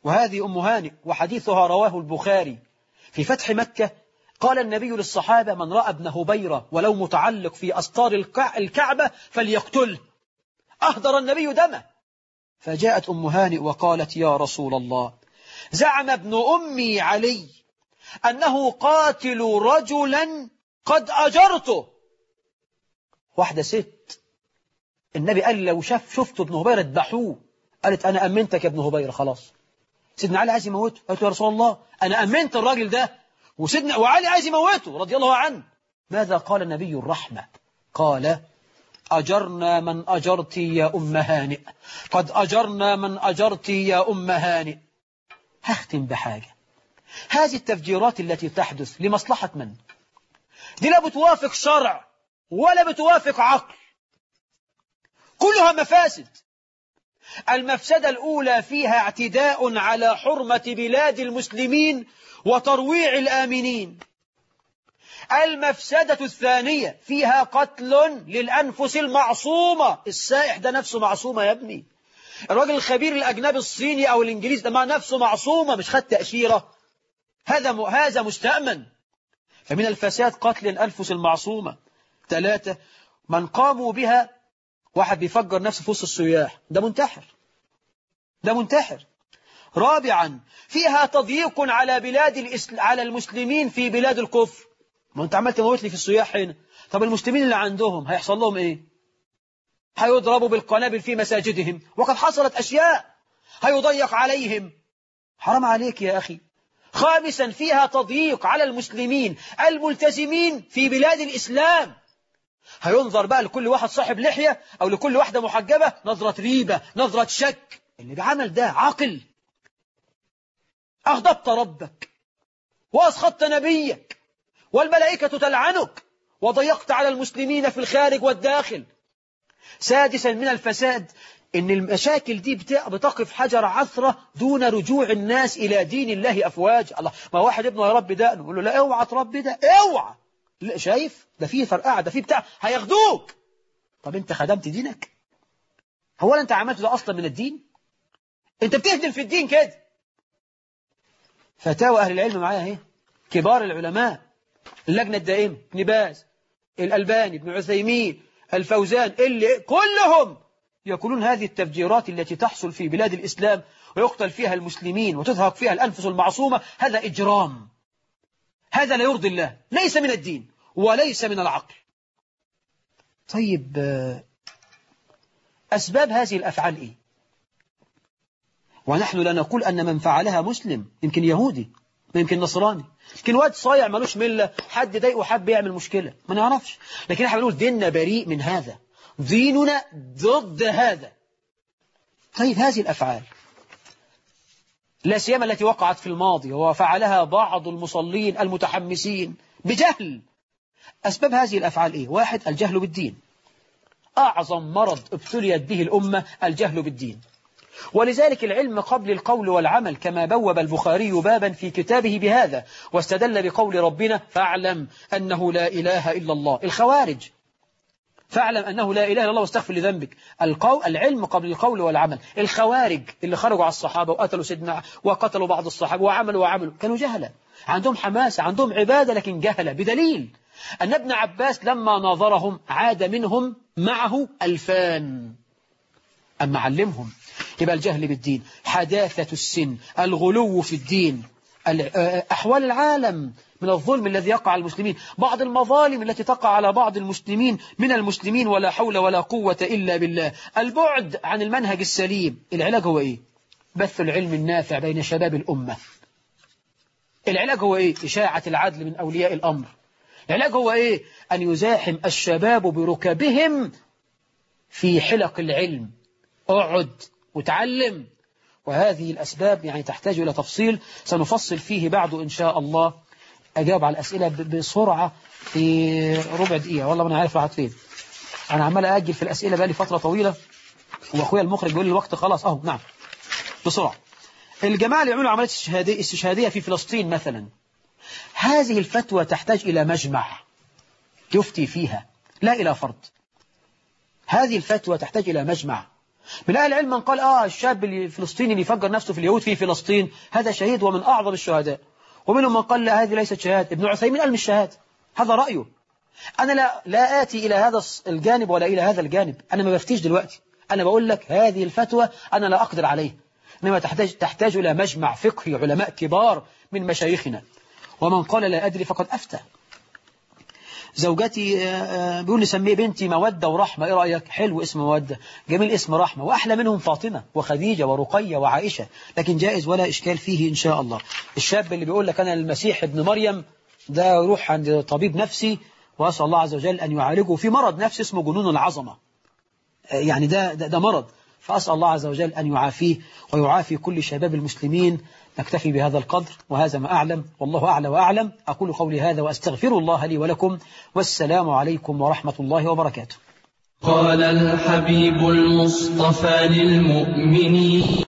Speaker 1: وهذه أم هانئ وحديثها رواه البخاري. في فتح مكة قال النبي للصحابة: من رأى ابن هبيرة ولو متعلق في أستار الكعبة فليقتله. أهدر النبي دمه. فجاءت أم هانئ وقالت: يا رسول الله، زعم ابن أمي علي أنه قاتل رجلا قد أجرته. واحدة ست، النبي قال لو شفت ابن هبيرة اذبحوه. قالت: أنا أمنتك يا ابن هبيرة خلاص. سيدنا علي عايز يموته. قالت: يا رسول الله، أنا أمنت الراجل ده وعلي عايز يموته رضي الله عنه. ماذا قال النبي الرحمة؟ قال: أجرنا من أجرت يا أم هانئ، قد أجرنا من أجرت يا أم هانئ. هختم بحاجة. هذه التفجيرات التي تحدث لمصلحة من؟ دي لا بتوافق شرع ولا بتوافق عقل، كلها مفاسد. المفسدة الأولى فيها اعتداء على حرمة بلاد المسلمين وترويع الآمنين. المفسدة الثانية فيها قتل للأنفس المعصومة. السائح ده نفسه معصومة يا ابني. الراجل الخبير الأجنبي الصيني أو الإنجليزي ده ما نفسه معصومة، مش خد تأشيرة. هذا مستأمن. فمن الفساد قتل الأنفس المعصومة. 3، من قاموا بها، واحد بيفجر نفسه في وسط السياح، ده منتحر. 4، فيها تضييق على على المسلمين في بلاد الكفر. ما انت عمال تموت لي في السياح هنا، طب المسلمين اللي عندهم هيحصل لهم ايه؟ هيضربوا بالقنابل في مساجدهم، وقد حصلت أشياء. هيضيق عليهم. حرام عليك يا أخي. 5، فيها تضييق على المسلمين الملتزمين في بلاد الإسلام. هينظر بقى لكل واحد صاحب لحية أو لكل واحدة محجبة نظرة ريبة، نظرة شك. اللي بعمل ده عاقل؟ أغضبت ربك وأسخطت نبيك والملائكة تلعنك وضيقت على المسلمين في الخارج والداخل. 6، من الفساد إن المشاكل دي بتقف حجر عثرة دون رجوع الناس إلى دين الله أفواج. الله، ما واحد ابنه يا رب ده، نقول له لا اوعى تربي ده، اوعى. لا، شايف ده فيه فرقعة، ده فيه بتاع، هياخدوك. طب انت خدمت دينك؟ هو انت عملت ده اصلا من الدين؟ انت بتهدم في الدين كده. فتاوى اهل العلم معايا اهي، كبار العلماء، اللجنة الدائمة، ابن باز، الألباني، ابن عثيمين، الفوزان، اللي كلهم يقولون هذه التفجيرات التي تحصل في بلاد الإسلام ويقتل فيها المسلمين وتذهب فيها الأنفس المعصومة، هذا إجرام. هذا لا يرضي الله، ليس من الدين وليس من العقل. طيب، أسباب هذه الأفعال إيه؟ ونحن لا نقول أن من فعلها مسلم، يمكن يهودي، يمكن نصراني، يمكن واد صايع ملوش ملة، حد ضايقه حب يعمل مشكلة، ما نعرفش. لكن احنا بنقول ديننا بريء من هذا، ديننا ضد هذا. طيب، هذه الأفعال لا سيما التي وقعت في الماضي وفعلها بعض المصلين المتحمسين بجهل، أسباب هذه الأفعال إيه؟ 1، الجهل بالدين. أعظم مرض ابتليت به الأمة الجهل بالدين. ولذلك العلم قبل القول والعمل، كما بوب البخاري بابا في كتابه بهذا، واستدل بقول ربنا: فاعلم أنه لا إله إلا الله. الخوارج: فاعلم أنه لا إله إلا الله واستغفر لذنبك. العلم قبل القول والعمل. الخوارج اللي خرجوا على الصحابة وقتلوا سيدنا وقتلوا بعض الصحابة وعملوا كانوا جهلة، عندهم حماسة، عندهم عبادة، لكن جهلة. بدليل أن ابن عباس لما ناظرهم عاد منهم معه 2000. أما علمهم. يبقى الجهل بالدين، حداثة السن، الغلو في الدين، أحوال العالم من الظلم الذي يقع على المسلمين، بعض المظالم التي تقع على بعض المسلمين من المسلمين، ولا حول ولا قوة إلا بالله. البعد عن المنهج السليم. العلاج هو إيه؟ بث العلم النافع بين شباب الأمة. العلاج هو إيه؟ إشاعة العدل من أولياء الأمر. العلاج هو إيه؟ أن يزاحم الشباب بركبهم في حلق العلم. اقعد وتعلم. وهذه الأسباب يعني تحتاج إلى تفصيل، سنفصل فيه بعد إن شاء الله. أجاوب على الأسئلة بسرعة في ربع دقيقة. والله ما أنا عارف راحت فين. أنا عمال أأجل في الأسئلة بقالي فترة طويلة، وأخويا المخرج بيقول لي الوقت خلاص. نعم، بسرعة. الجماعة اللي يعملوا عمليات استشهادية في فلسطين مثلا، هذه الفتوى تحتاج إلى مجمع يفتي فيها، لا إلى فرد. هذه الفتوى تحتاج إلى مجمع من أهل العلم من قال الشاب الفلسطيني اللي يفجر نفسه في اليهود في فلسطين هذا شهيد ومن أعظم الشهداء. ومنهم من قال لا هذه ليست شهادة. ابن عثيمين قال مش شهادة، هذا رأيه. أنا لا آتي إلى هذا الجانب ولا إلى هذا الجانب، أنا ما بفتيش دلوقتي، أنا بقول لك هذه الفتوى أنا لا أقدر عليه، إنما تحتاج إلى مجمع فقهي علماء كبار من مشايخنا. ومن قال لا أدري فقد أفتى. زوجتي بيقول نسميه بنتي مودة ورحمة، إيه رأيك؟ حلو اسم مودة، جميل اسم رحمة، وأحلى منهم فاطمة وخديجة ورقية وعائشة، لكن جائز ولا إشكال فيه إن شاء الله. الشاب اللي بيقول لك أنا المسيح ابن مريم ده يروح عند طبيب نفسي وأسأل الله عز وجل أن يعالجه في مرض نفسي اسمه جنون العظمة، يعني ده مرض، فأسأل الله عز وجل أن يعافيه ويعافي كل شباب المسلمين. نكتفي بهذا القدر، وهذا ما أعلم، والله أعلى وأعلم. أقول قولي هذا وأستغفر الله لي ولكم، والسلام عليكم ورحمة الله وبركاته.
Speaker 8: قال الحبيب المصطفى للمؤمنين